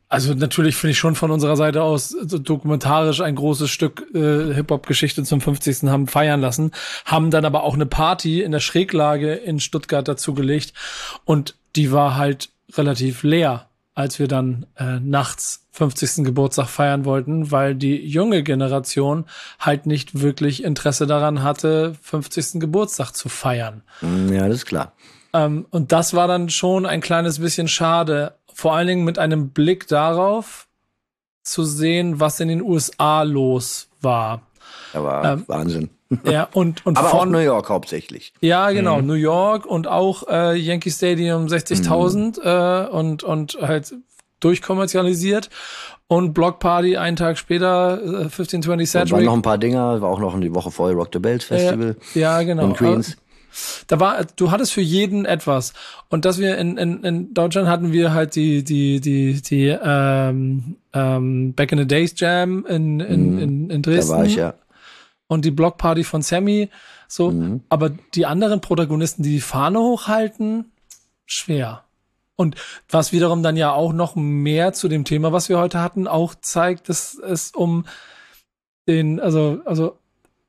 Also natürlich finde ich schon von unserer Seite aus so dokumentarisch ein großes Stück äh, Hip-Hop-Geschichte zum fünfzigsten haben feiern lassen, haben dann aber auch eine Party in der Schräglage in Stuttgart dazu gelegt und die war halt relativ leer, als wir dann äh, nachts fünfzigsten Geburtstag feiern wollten, weil die junge Generation halt nicht wirklich Interesse daran hatte, fünfzigsten Geburtstag zu feiern. Ja, das ist klar. Ähm, und das war dann schon ein kleines bisschen schade. Vor allen Dingen mit einem Blick darauf zu sehen, was in den U S A los war. Aber ähm, Wahnsinn. Ja, und, und Aber von auch New York hauptsächlich. Ja, genau, Mhm. New York und auch äh, Yankee Stadium sechzigtausend Mhm. äh, und, und halt durchkommerzialisiert. Und Block Party einen Tag später, äh, fünfzehn zwanzig Da waren Cedric. noch ein paar Dinger, war auch noch die Woche vorher Rock the Bells Festival Äh, ja, genau. in Queens. Da war, du hattest für jeden etwas. Und dass wir in, in, in Deutschland hatten wir halt die, die, die, die, ähm, ähm, Back in the Days Jam in, in, Mhm. in, in Da Dresden. war ich ja. Und die Blockparty von Sammy, so. Mhm. Aber die anderen Protagonisten, die die Fahne hochhalten, schwer. Und was wiederum dann ja auch noch mehr zu dem Thema, was wir heute hatten, auch zeigt, dass es um den, also, also,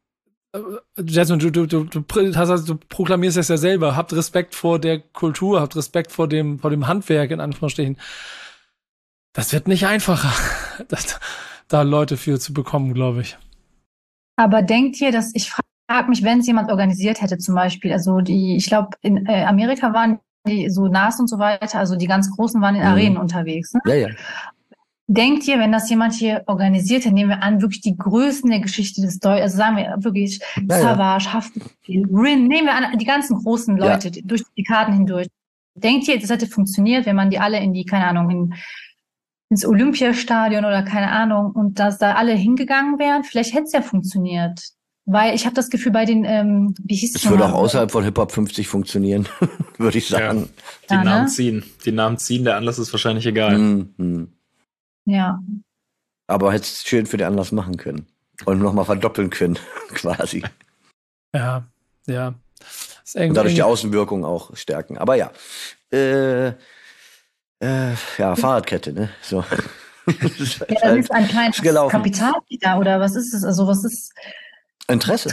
Jasmine, du, du, du, du, hast, du proklamierst es ja selber. Habt Respekt vor der Kultur, habt Respekt vor dem, vor dem Handwerk, in Anführungsstrichen. Das wird nicht einfacher, das, da Leute für zu bekommen, glaube ich. Aber denkt ihr, dass ich frage mich, wenn es jemand organisiert hätte, zum Beispiel, also die, ich glaube, in äh, Amerika waren die so N A S und so weiter, also die ganz Großen waren in Mhm. Arenen unterwegs. Ne? Ja, ja. Denkt ihr, wenn das jemand hier organisiert hätte, nehmen wir an, wirklich die Größen der Geschichte des Deutschen, also sagen wir wirklich Ja, ja. Savage, Haftbefehl, Rin, nehmen wir an, die ganzen großen Leute die, durch die Karten hindurch. Denkt ihr, das hätte funktioniert, wenn man die alle in die, keine Ahnung, in, ins Olympiastadion oder keine Ahnung, und dass da alle hingegangen wären? Vielleicht hätte es ja funktioniert. Weil ich habe das Gefühl, bei den, ähm, wie hieß es Es würde auch nochmal? außerhalb von Hip-Hop fünfzig funktionieren, würde ich sagen. Die Ja, ne? Namen ziehen. Die Namen ziehen, der Anlass ist wahrscheinlich egal. Mhm. Mhm. Ja. Aber hätte es schön für den Anlass machen können. Und nochmal verdoppeln können, quasi. Ja, ja. Ist eng, Und dadurch die eng. Außenwirkung auch stärken. Aber ja. Äh, äh, ja, Fahrradkette, ne? So. Das ist Ja, das halt ist ein kleines gelaufen. Kapital da, oder was ist es? Also was ist, Interesse.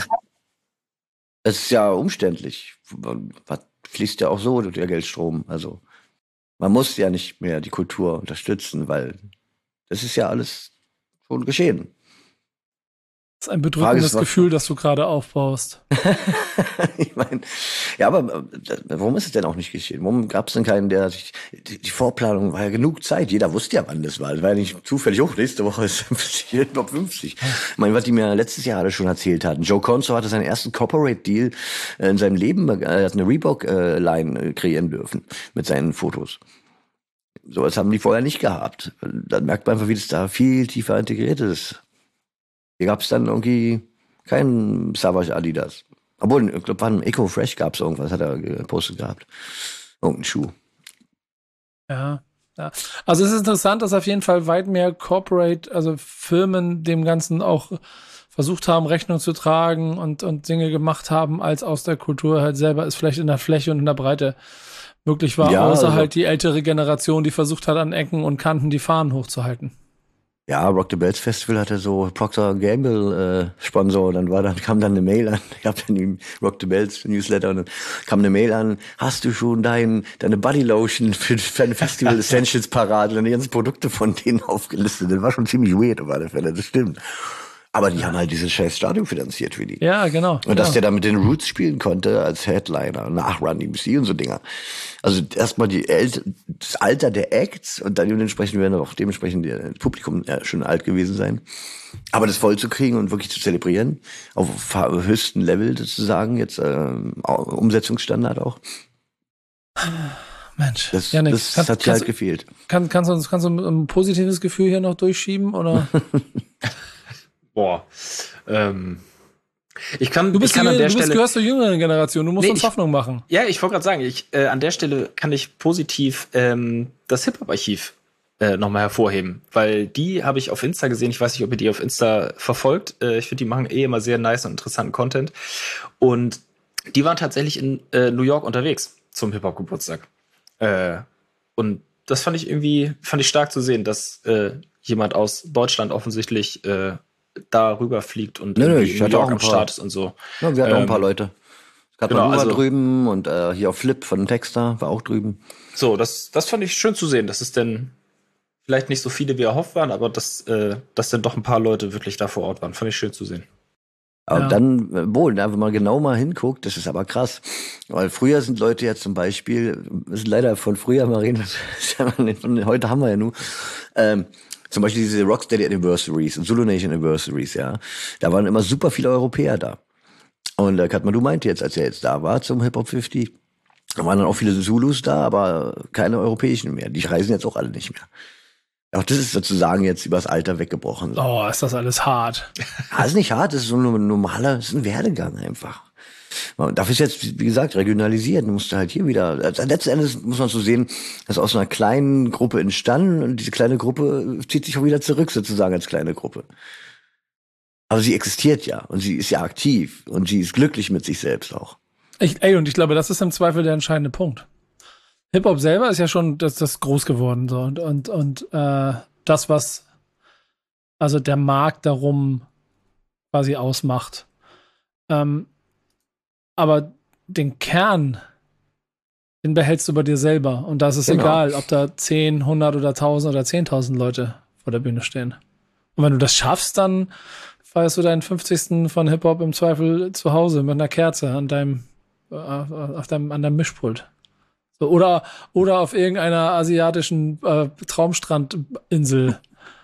Es ist ja umständlich. Was fließt ja auch so der Geldstrom. Also man muss ja nicht mehr die Kultur unterstützen, weil das ist ja alles schon geschehen. Das ist ein Frage bedrückendes ist, was- Gefühl, das du gerade aufbaust. Ich meine, ja, aber äh, warum ist es denn auch nicht geschehen? Warum gab es denn keinen, der sich, die, die Vorplanung war ja genug Zeit. Jeder wusste ja, wann das war. Es war ja nicht zufällig, oh, nächste Woche ist Top fünfzig. Ich meine, was die mir letztes Jahr alle schon erzählt hatten. Joe Conso hatte seinen ersten Corporate-Deal äh, in seinem Leben, äh, er hat eine Reebok-Line äh, kreieren dürfen mit seinen Fotos. Sowas haben die vorher nicht gehabt. Dann merkt man einfach, wie das da viel tiefer integriert ist. Hier gab es dann irgendwie keinen Savage Adidas. Obwohl, ich glaube, von Eco Fresh gab es irgendwas, hat er gepostet gehabt. Irgendein Schuh. Ja, ja. Also es ist interessant, dass auf jeden Fall weit mehr Corporate, also Firmen dem Ganzen auch versucht haben, Rechnung zu tragen und, und Dinge gemacht haben, als aus der Kultur halt selber es vielleicht in der Fläche und in der Breite möglich war, Ja, außer also- halt die ältere Generation, die versucht hat, an Ecken und Kanten die Fahnen hochzuhalten. Ja, Rock the Bells Festival hatte so Procter Gamble äh, Sponsor. Dann war dann kam dann eine Mail an. Ich habe dann die Rock the Bells Newsletter und dann kam eine Mail an. Hast du schon dein deine Body Lotion für, für eine Festival Essentials Parade? Und dann die ganzen Produkte von denen aufgelistet. Das war schon ziemlich weird auf alle Fälle. Das stimmt. Aber die haben halt dieses scheiß Stadion finanziert für die. Ja, genau. Und dass ja. der da mit den Roots spielen konnte als Headliner nach Run D M C und so Dinger. Also erstmal die El- das Alter der Acts und dann dementsprechend werden auch dementsprechend das Publikum ja, schon alt gewesen sein. Aber das voll zu kriegen und wirklich zu zelebrieren, auf höchstem Level sozusagen, jetzt ähm, Umsetzungsstandard auch, Mensch, das, Janik, das kannst, hat dir kannst, halt gefehlt. kann, kannst, du uns, kannst du ein positives Gefühl hier noch durchschieben? Oder? Boah. Ähm, ich kann, Du bist, ich kann die, an der du bist Stelle. gehörst zur jüngeren Generation, du musst Nee, uns ich- Hoffnung machen. Ja, ich wollte gerade sagen, ich, äh, an der Stelle kann ich positiv ähm, das Hip-Hop-Archiv äh, nochmal hervorheben, weil die habe ich auf Insta gesehen. Ich weiß nicht, ob ihr die auf Insta verfolgt. Äh, ich finde, die machen eh immer sehr nice und interessanten Content. Und die waren tatsächlich in äh, New York unterwegs zum Hip-Hop-Geburtstag. Äh, und das fand ich irgendwie, fand ich stark zu sehen, dass äh, jemand aus Deutschland offensichtlich äh, da rüberfliegt und Nö, nö, irgendwie ich in New hatte auch York ein am paar- Start ist und so. Ja, wir hatten auch ein Ähm, paar Leute. genau, Katanua also- drüben und äh, hier auf Flip von Texter war auch drüben. So, das, das fand ich schön zu sehen, dass es denn vielleicht nicht so viele wie erhofft waren, aber dass, äh, dass dann doch ein paar Leute wirklich da vor Ort waren. Fand ich schön zu sehen. Aber Ja. dann, äh, wohl, wenn man genau mal hinguckt, das ist aber krass. Weil früher sind Leute ja zum Beispiel, das ist leider von früher mal reden, von heute haben wir ja nur, ähm, zum Beispiel diese Rocksteady Anniversaries und Zulu Nation Anniversaries, ja. Da waren immer super viele Europäer da. Und äh, Kathmandu meinte jetzt, als er jetzt da war zum Hip Hop fünfzig, da waren dann auch viele Zulus da, aber keine europäischen mehr. Die reisen jetzt auch alle nicht mehr. Auch das ist sozusagen jetzt übers Alter weggebrochen. So. Oh, ist das alles hart. Ja, ist nicht hart, das ist so ein normaler, das ist ein Werdegang einfach. Und dafür ist jetzt, wie gesagt, regionalisiert. Du musst halt hier wieder, also letzten Endes muss man so sehen, dass aus einer kleinen Gruppe entstanden und diese kleine Gruppe zieht sich auch wieder zurück sozusagen als kleine Gruppe. Aber sie existiert ja und sie ist ja aktiv und sie ist glücklich mit sich selbst auch. Ich, ey, und ich glaube, das ist im Zweifel der entscheidende Punkt. Hip-Hop selber ist ja schon das, das groß geworden, so, und, und, und äh, das, was also der Markt darum quasi ausmacht. Ähm, aber den Kern, den behältst du bei dir selber. Und da ist es Genau. egal, ob da zehn, hundert oder tausend oder zehntausend Leute vor der Bühne stehen. Und wenn du das schaffst, dann feierst du deinen fünfzigsten von Hip-Hop im Zweifel zu Hause mit einer Kerze an deinem, äh, auf deinem, an deinem Mischpult. So, oder, oder auf irgendeiner asiatischen äh, Traumstrandinsel.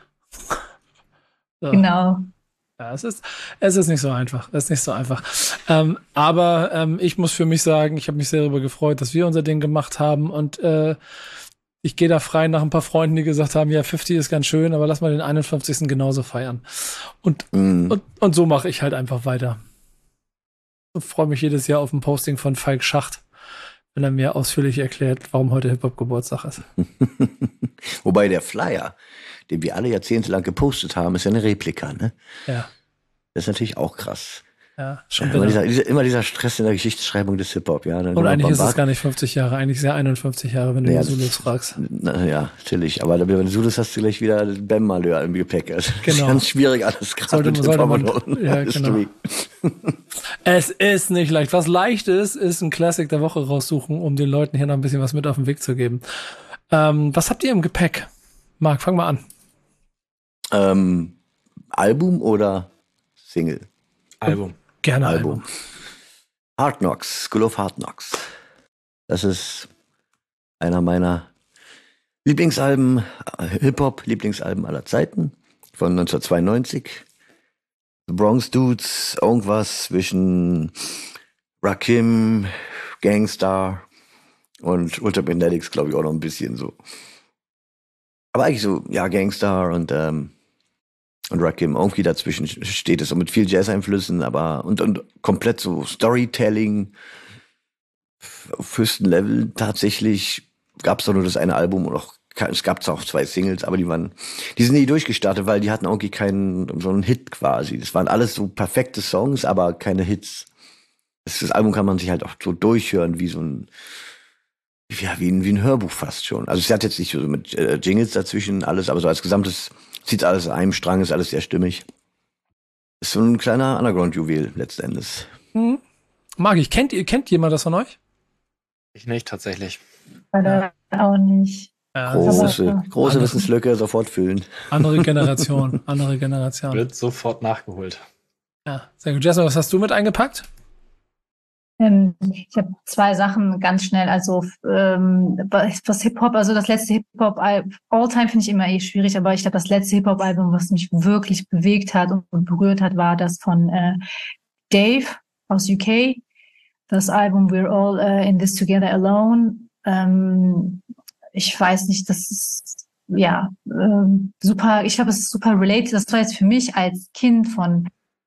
So. Genau. Ja, es ist, es ist nicht so einfach. Es ist nicht so einfach. Ähm, aber ähm, ich muss für mich sagen, ich habe mich sehr darüber gefreut, dass wir unser Ding gemacht haben. Und äh, ich gehe da frei nach ein paar Freunden, die gesagt haben, ja, fünfzig ist ganz schön, aber lass mal den einundfünfzigsten genauso feiern. Und, Mhm. und, und so mache ich halt einfach weiter. Ich freue mich jedes Jahr auf ein Posting von Falk Schacht, wenn er mir ausführlich erklärt, warum heute Hip-Hop-Geburtstag ist. Wobei der Flyer, den wir alle jahrzehntelang gepostet haben, ist ja eine Replika, ne? Ja, Das ist natürlich auch krass. ja, schon Immer wieder. dieser, dieser, immer dieser Stress in der Geschichtsschreibung des Hip-Hop, ja. Dann Und eigentlich ist es Bombard- gar nicht fünfzig Jahre, eigentlich ist es ja einundfünfzig Jahre, wenn du Ja, die Zulus das- fragst. Na, ja, natürlich. Aber wenn du Zulus hast, du gleich wieder Bam-Malheur im Gepäck. Also, das ist Genau. ganz schwierig alles gerade Sollte- mit sollte Hip-Hop man- und ja, History. Es ist nicht leicht. Was leicht ist, ist ein Classic der Woche raussuchen, um den Leuten hier noch ein bisschen was mit auf den Weg zu geben. Ähm, was habt ihr im Gepäck? Marc, fang mal an. Ähm, Album oder Single? Album. Gerne Album. Album. Hard Knocks, School of Hard Knocks. Das ist einer meiner Lieblingsalben, äh, Hip-Hop-Lieblingsalben aller Zeiten von neunzehnhundertzweiundneunzig. The Bronx Dudes, irgendwas zwischen Rakim, Gangstar und Ultra Benedicts, glaube ich, auch noch ein bisschen so. Aber eigentlich so, ja, Gangstar und, ähm, und Rakim, irgendwie dazwischen steht es so mit viel Jazz-Einflüssen, aber und, und komplett so Storytelling auf höchstem Level. Tatsächlich gab es doch nur das eine Album und auch, es gab auch zwei Singles, aber die waren, die sind nie durchgestartet, weil die hatten irgendwie keinen, so einen Hit quasi. Das waren alles so perfekte Songs, aber keine Hits. Das, das Album kann man sich halt auch so durchhören, wie so ein, ja, wie ein, wie ein Hörbuch fast schon. Also es hat jetzt nicht so mit äh, Jingles dazwischen alles, aber so als Gesamtes zieht alles an einem Strang, ist alles sehr stimmig. Ist so ein kleiner Underground-Juwel letzten Endes. Hm. Marc, ich kennt ihr, kennt jemand das von euch? Ich nicht, tatsächlich. Leider auch nicht. Ja, Große, aber- große Alles- Wissenslücke, sofort füllen. andere Generation, andere Generation. Wird sofort nachgeholt. Ja, sehr gut. Jasmin, was hast du mit eingepackt? Ähm, ich habe zwei Sachen ganz schnell. Also ähm, was was Hip-Hop, also das letzte Hip-Hop-Album, All-Time finde ich immer eh schwierig, aber ich glaube, das letzte Hip-Hop-Album, was mich wirklich bewegt hat und, und berührt hat, war das von äh, Dave aus U K. Das Album We're All uh, in This Together Alone. Ähm, ich weiß nicht, das ist ja ähm, super, ich glaube, es ist super related. Das war jetzt für mich als Kind von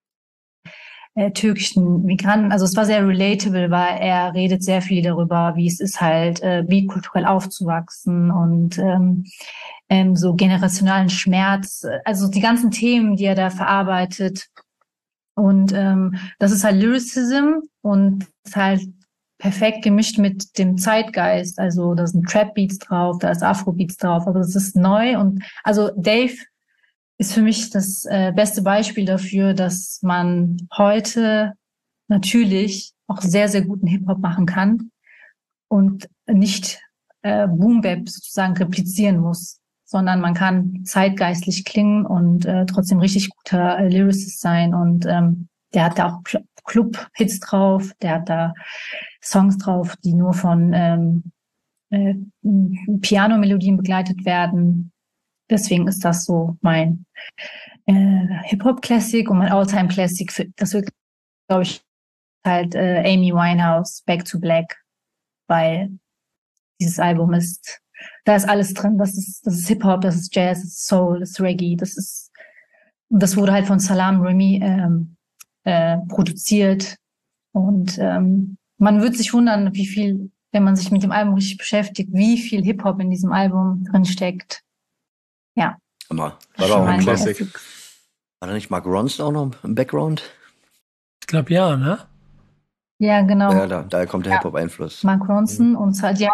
äh, türkischen Migranten, also es war sehr relatable, weil er redet sehr viel darüber, wie es ist halt, äh, bikulturell aufzuwachsen und ähm, ähm, so generationalen Schmerz, also die ganzen Themen, die er da verarbeitet. Und ähm, das ist halt Lyricism und ist halt perfekt gemischt mit dem Zeitgeist. Also da sind Trap-Beats drauf, da ist Afro-Beats drauf, aber das ist neu. Und also Dave ist für mich das äh, beste Beispiel dafür, dass man heute natürlich auch sehr, sehr guten Hip-Hop machen kann und nicht äh, Boom-Bap sozusagen replizieren muss, sondern man kann zeitgeistlich klingen und äh, trotzdem richtig guter äh, Lyricist sein. Und ähm, der hat da auch Club-Hits drauf, der hat da Songs drauf, die nur von ähm, äh, Piano-Melodien begleitet werden. Deswegen ist das so mein äh, Hip-Hop-Classic und mein All-Time-Classic. Das wird, glaube ich, halt äh, Amy Winehouse, Back to Black, weil dieses Album ist, da ist alles drin. Das ist, das ist Hip-Hop, das ist Jazz, das ist Soul, das ist Reggae, das ist, das wurde halt von Salam Remy ähm, äh, produziert. Und ähm, man wird sich wundern, wie viel, wenn man sich mit dem Album richtig beschäftigt, wie viel Hip-Hop in diesem Album drin steckt. Ja. War da auch ein Classic. War da nicht Mark Ronson auch noch im Background? Ich glaube ja, ne? Ja, genau. Ja, da, daher kommt der Ja. Hip-Hop-Einfluss. Mark Ronson mhm. und halt, ja.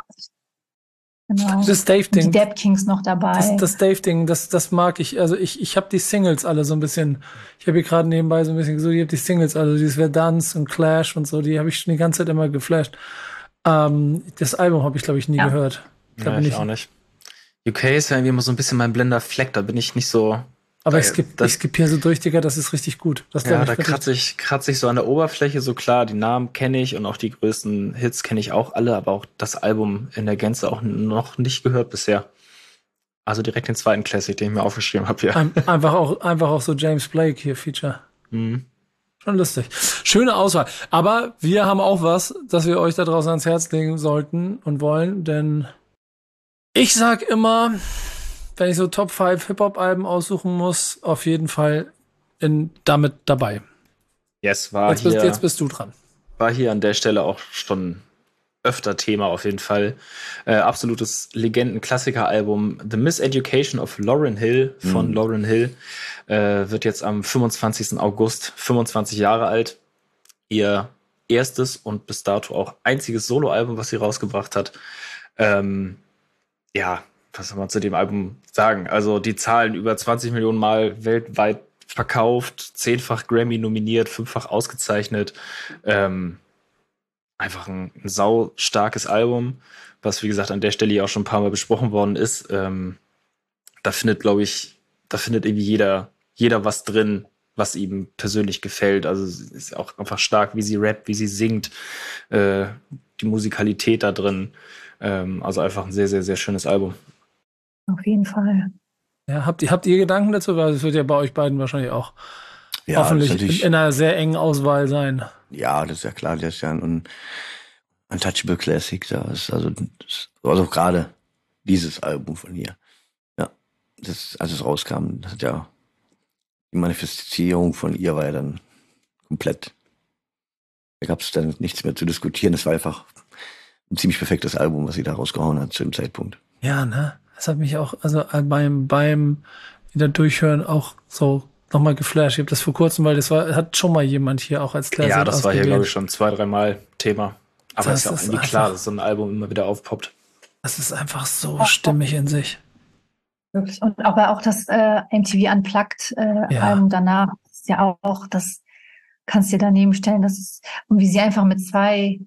Genau. Das Dave-Ding. Die Dap Kings noch dabei. Das, das Dave-Ding, das, das mag ich. Also ich, ich habe die Singles alle so ein bisschen, ich habe hier gerade nebenbei so ein bisschen gesucht, ich habe die Singles, also dieses Verdance und Clash und so, die habe ich schon die ganze Zeit immer geflasht. Ähm, das Album habe ich, glaube ich, nie Ja. gehört. Da Ja, bin ich auch nicht. U K ist ja irgendwie immer so ein bisschen mein blinder Fleck, da bin ich nicht so. Aber da, ich skippe das, ich skipp hier so durch, Digga, das ist richtig gut. Das Ja, glaub da ich wirklich. kratze ich, kratze ich so an der Oberfläche, so klar, die Namen kenne ich und auch die größten Hits kenne ich auch alle, aber auch das Album in der Gänze auch noch nicht gehört bisher. Also direkt den zweiten Classic, den ich mir aufgeschrieben habe hier. Ein, einfach auch, einfach auch so James Blake hier, Feature. Mhm. Schon lustig. Schöne Auswahl. Aber wir haben auch was, das wir euch da draußen ans Herz legen sollten und wollen, denn ich sag immer, wenn ich so Top fünf Hip-Hop-Alben aussuchen muss, auf jeden Fall in, damit dabei. Yes, war Jetzt bist, hier, jetzt bist du dran. war hier an der Stelle auch schon öfter Thema auf jeden Fall. Äh, absolutes Legenden-Klassiker-Album The Miseducation of Lauryn Hill von Mhm. Lauryn Hill äh, wird jetzt am fünfundzwanzigsten August fünfundzwanzig Jahre alt. Ihr erstes und bis dato auch einziges Soloalbum, was sie rausgebracht hat. Ähm, ja, was soll man zu dem Album sagen? Also die Zahlen über zwanzig Millionen Mal weltweit verkauft, zehnfach Grammy nominiert, fünffach ausgezeichnet. Ähm, einfach ein, ein sau starkes Album, was wie gesagt an der Stelle ja auch schon ein paar Mal besprochen worden ist. Ähm, da findet, glaube ich, da findet irgendwie jeder, jeder was drin, was ihm persönlich gefällt. Also es ist auch einfach stark, wie sie rappt, wie sie singt, äh, die Musikalität da drin. Ähm, also einfach ein sehr, sehr, sehr schönes Album. Auf jeden Fall. Ja, habt ihr, habt ihr Gedanken dazu? Weil es wird ja bei euch beiden wahrscheinlich auch Ja, hoffentlich das ist in, natürlich- in einer sehr engen Auswahl sein. Ja, das ist ja klar, das ist ja ein Untouchable Classic. Da ist also, das, also gerade dieses Album von ihr. Ja, das, als es rauskam, das hat ja die Manifestierung von ihr war ja dann komplett. Da gab es dann nichts mehr zu diskutieren. Es war einfach ein ziemlich perfektes Album, was sie da rausgehauen hat zu dem Zeitpunkt. Ja, ne? Das hat mich auch, also äh, beim, beim wieder durchhören auch so nochmal geflasht. Ich habe das vor kurzem, weil das war, hat schon mal jemand hier auch als Classic Ja, das war hier, ausgewählt. glaube ich, schon zwei, dreimal Thema. Aber Das ist ja auch ist irgendwie klar, einfach- dass so ein Album immer wieder aufpoppt. Das ist einfach so stimmig in sich. Wirklich. Und aber auch das äh, M T V Unplugged äh, Ja. Album danach ist ja auch, das kannst du dir daneben stellen, das ist, und wie sie einfach mit zwei,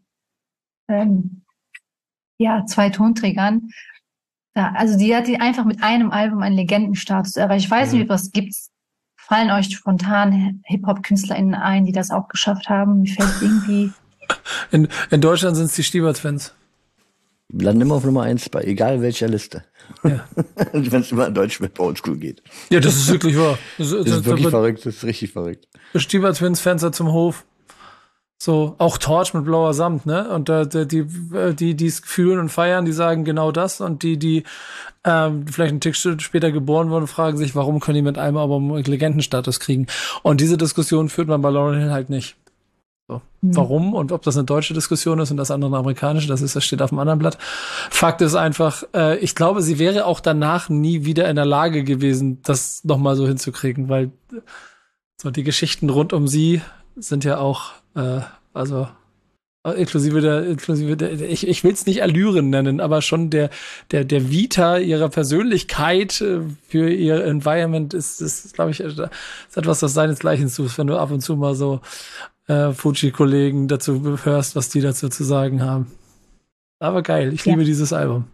ähm, ja, zwei Tonträgern, da, also die hat die einfach mit einem Album einen Legendenstatus erreicht. Ich weiß Mhm. nicht, was gibt's. Fallen euch spontan Hip-Hop-KünstlerInnen ein, die das auch geschafft haben? Mir fällt irgendwie, In, in Deutschland sind es die Stieber-Twins. Wir landen immer auf Nummer eins bei egal welcher Liste. Ja. Wenn es immer in Deutsch mit Oldschool geht. Ja, das ist wirklich wahr. Das, Das ist wirklich verrückt, das ist richtig verrückt. Stieber-Twins, Fenster zum Hof. So, auch Torch mit blauer Samt, ne? Und äh, die, die, die, die es fühlen und feiern, die sagen genau das. Und die, die ähm, vielleicht einen Tick später geboren wurden, fragen sich, warum können die mit einem Album Legendenstatus kriegen? Und diese Diskussion führt man bei Lauryn Hill halt nicht. So. Mhm. Warum? Und ob das eine deutsche Diskussion ist und das andere eine amerikanische, das ist, das steht auf dem anderen Blatt. Fakt ist einfach, äh, ich glaube, sie wäre auch danach nie wieder in der Lage gewesen, das nochmal so hinzukriegen, weil so die Geschichten rund um sie sind ja auch, äh, also Inklusive der, inklusive der, ich, ich will es nicht Allüren nennen, aber schon der, der, der Vita ihrer Persönlichkeit für ihr Environment ist, ist, glaube ich, ist etwas, das seinesgleichen sucht, wenn du ab und zu mal so äh, Fuji-Kollegen dazu hörst, was die dazu zu sagen haben. Aber geil, ich ja. liebe dieses Album.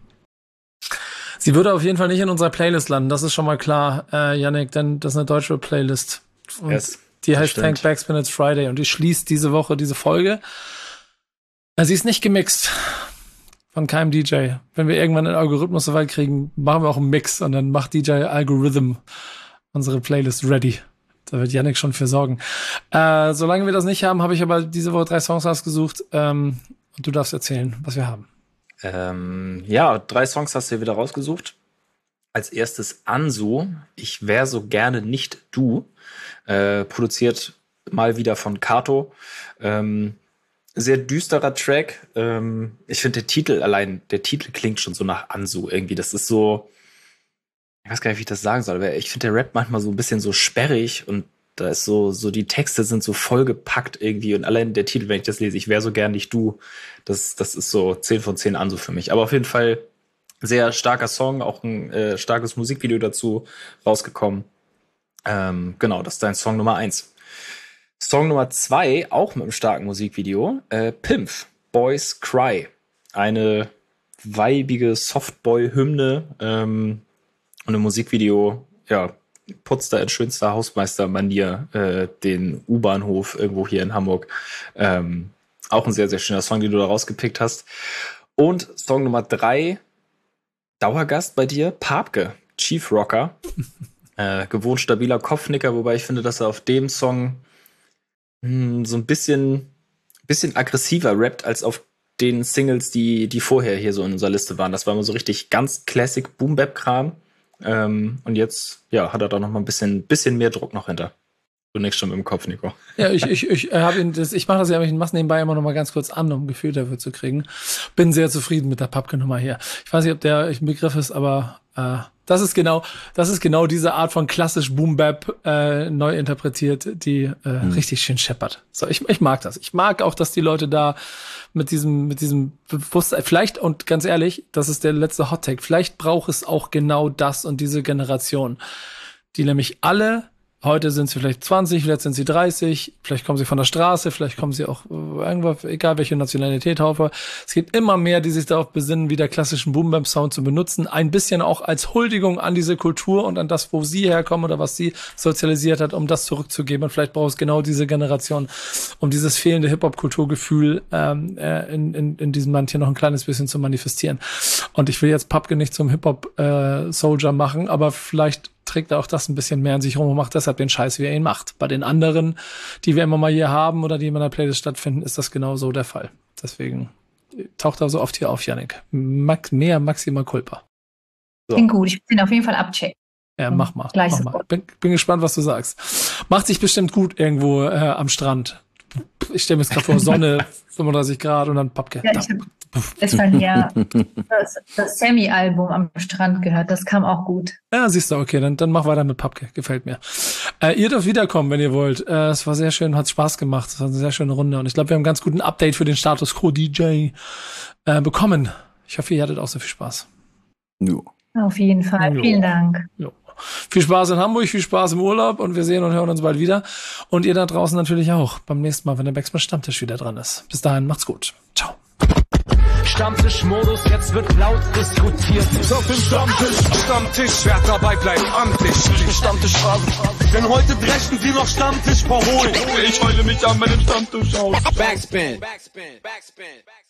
Sie würde auf jeden Fall nicht in unserer Playlist landen, das ist schon mal klar, äh, Yannick, denn das ist eine deutsche Playlist. Und yes, die heißt Thank Backspin It's Friday und die schließt diese Woche diese Folge. Sie ist nicht gemixt von keinem D J. Wenn wir irgendwann einen Algorithmus so weit kriegen, machen wir auch einen Mix und dann macht D J Algorithm unsere Playlist ready. Da wird Yannick schon für sorgen. Äh, solange wir das nicht haben, habe ich aber diese Woche drei Songs ausgesucht. Ähm, und du darfst erzählen, was wir haben. Ähm, ja, drei Songs hast du hier wieder rausgesucht. Als erstes Ansu, Ich wär so gerne nicht du. Äh, produziert mal wieder von Kato. Ähm, Sehr düsterer Track. Ähm, ich finde der Titel allein, der Titel klingt schon so nach Ansu irgendwie. Das ist so, ich weiß gar nicht, wie ich das sagen soll, aber ich finde der Rap manchmal so ein bisschen so sperrig und da ist so, so die Texte sind so vollgepackt irgendwie und allein der Titel, wenn ich das lese, ich wär so gern nicht du, das, das ist so zehn von zehn Ansu für mich. Aber auf jeden Fall sehr starker Song, auch ein äh, starkes Musikvideo dazu rausgekommen. Ähm, genau, das ist dein Song Nummer eins. Song Nummer zwei, auch mit einem starken Musikvideo, äh, Pimpf, Boys Cry. Eine weibige Softboy-Hymne ähm, und im Musikvideo, ja, putzt da in schönster Hausmeister-Manier äh, den U-Bahnhof irgendwo hier in Hamburg. Ähm, auch ein sehr, sehr schöner Song, den du da rausgepickt hast. Und Song Nummer drei, Dauergast bei dir, Papke, Chief Rocker. äh, gewohnt stabiler Kopfnicker, wobei ich finde, dass er auf dem Song so ein bisschen, bisschen aggressiver rappt als auf den Singles, die, die vorher hier so in unserer Liste waren. Das war immer so richtig ganz Classic Boom-Bap-Kram. Ähm, und jetzt, ja, hat er da noch mal ein bisschen, bisschen mehr Druck noch hinter. Du nickst schon mit dem Kopf, Nico. Ja, ich, ich, ich habe ihn, das, ich mache das ja, ich mache nebenbei immer noch mal ganz kurz an, um ein Gefühl dafür zu kriegen. Bin sehr zufrieden mit der Papke-Nummer hier. Ich weiß nicht, ob der ein Begriff ist, aber äh, das ist genau, das ist genau diese Art von klassisch Boom-Bap äh, neu interpretiert, die äh, mhm. richtig schön scheppert. So, ich, ich mag das. Ich mag auch, dass die Leute da mit diesem, mit diesem Bewusstsein, vielleicht, und ganz ehrlich, das ist der letzte Hot-Take, vielleicht braucht es auch genau das und diese Generation, die nämlich alle, heute sind sie vielleicht zwanzig, vielleicht sind sie dreißig, vielleicht kommen sie von der Straße, vielleicht kommen sie auch irgendwo, egal welche Nationalität haufe. Es gibt immer mehr, die sich darauf besinnen, wieder klassischen Boom-Bap-Sound zu benutzen. Ein bisschen auch als Huldigung an diese Kultur und an das, wo sie herkommen oder was sie sozialisiert hat, um das zurückzugeben. Und vielleicht braucht es genau diese Generation, um dieses fehlende Hip-Hop-Kulturgefühl ähm, äh, in, in, in diesem Land hier noch ein kleines bisschen zu manifestieren. Und ich will jetzt Papke nicht zum Hip-Hop-Soldier äh, machen, aber vielleicht trägt er auch das ein bisschen mehr in sich rum und macht deshalb den Scheiß, wie er ihn macht. Bei den anderen, die wir immer mal hier haben oder die in meiner Playlist stattfinden, ist das genau so der Fall. Deswegen taucht er so oft hier auf, Yannick. Max, mehr Maxima Culpa. So. Klingt gut, ich bin auf jeden Fall abchecken. Ja, mach mal. Mach mal. Bin, bin gespannt, was du sagst. Macht sich bestimmt gut irgendwo äh, am Strand. Ich stelle mir jetzt gerade vor, Sonne, fünfunddreißig Grad und dann Papke. Ja, ich hab gestern ja das, das Sammy-Album am Strand gehört. Das kam auch gut. Ja, siehst du, okay, dann, dann mach weiter mit Papke. Gefällt mir. Äh, ihr dürft wiederkommen, wenn ihr wollt. Äh, es war sehr schön, hat Spaß gemacht. Es war eine sehr schöne Runde. Und ich glaube, wir haben einen ganz guten Update für den Status Quo D J äh, bekommen. Ich hoffe, ihr hattet auch so viel Spaß. Jo. Auf jeden Fall. Jo. Vielen Dank. Jo. Viel Spaß in Hamburg, viel Spaß im Urlaub und wir sehen und hören uns bald wieder. Und ihr da draußen natürlich auch beim nächsten Mal, wenn der Backspin Stammtisch wieder dran ist. Bis dahin, macht's gut. Ciao. Stammtischmodus, jetzt wird laut diskutiert. Auf dem Stammtisch, Stammtisch, wer dabei bleibt am Tisch. Den Stammtisch fragen, denn heute brechen sie noch Stammtisch verholen. Ich heule mich an meinem Stammtisch aus. Backspin. Backspin. Backspin. Backspin.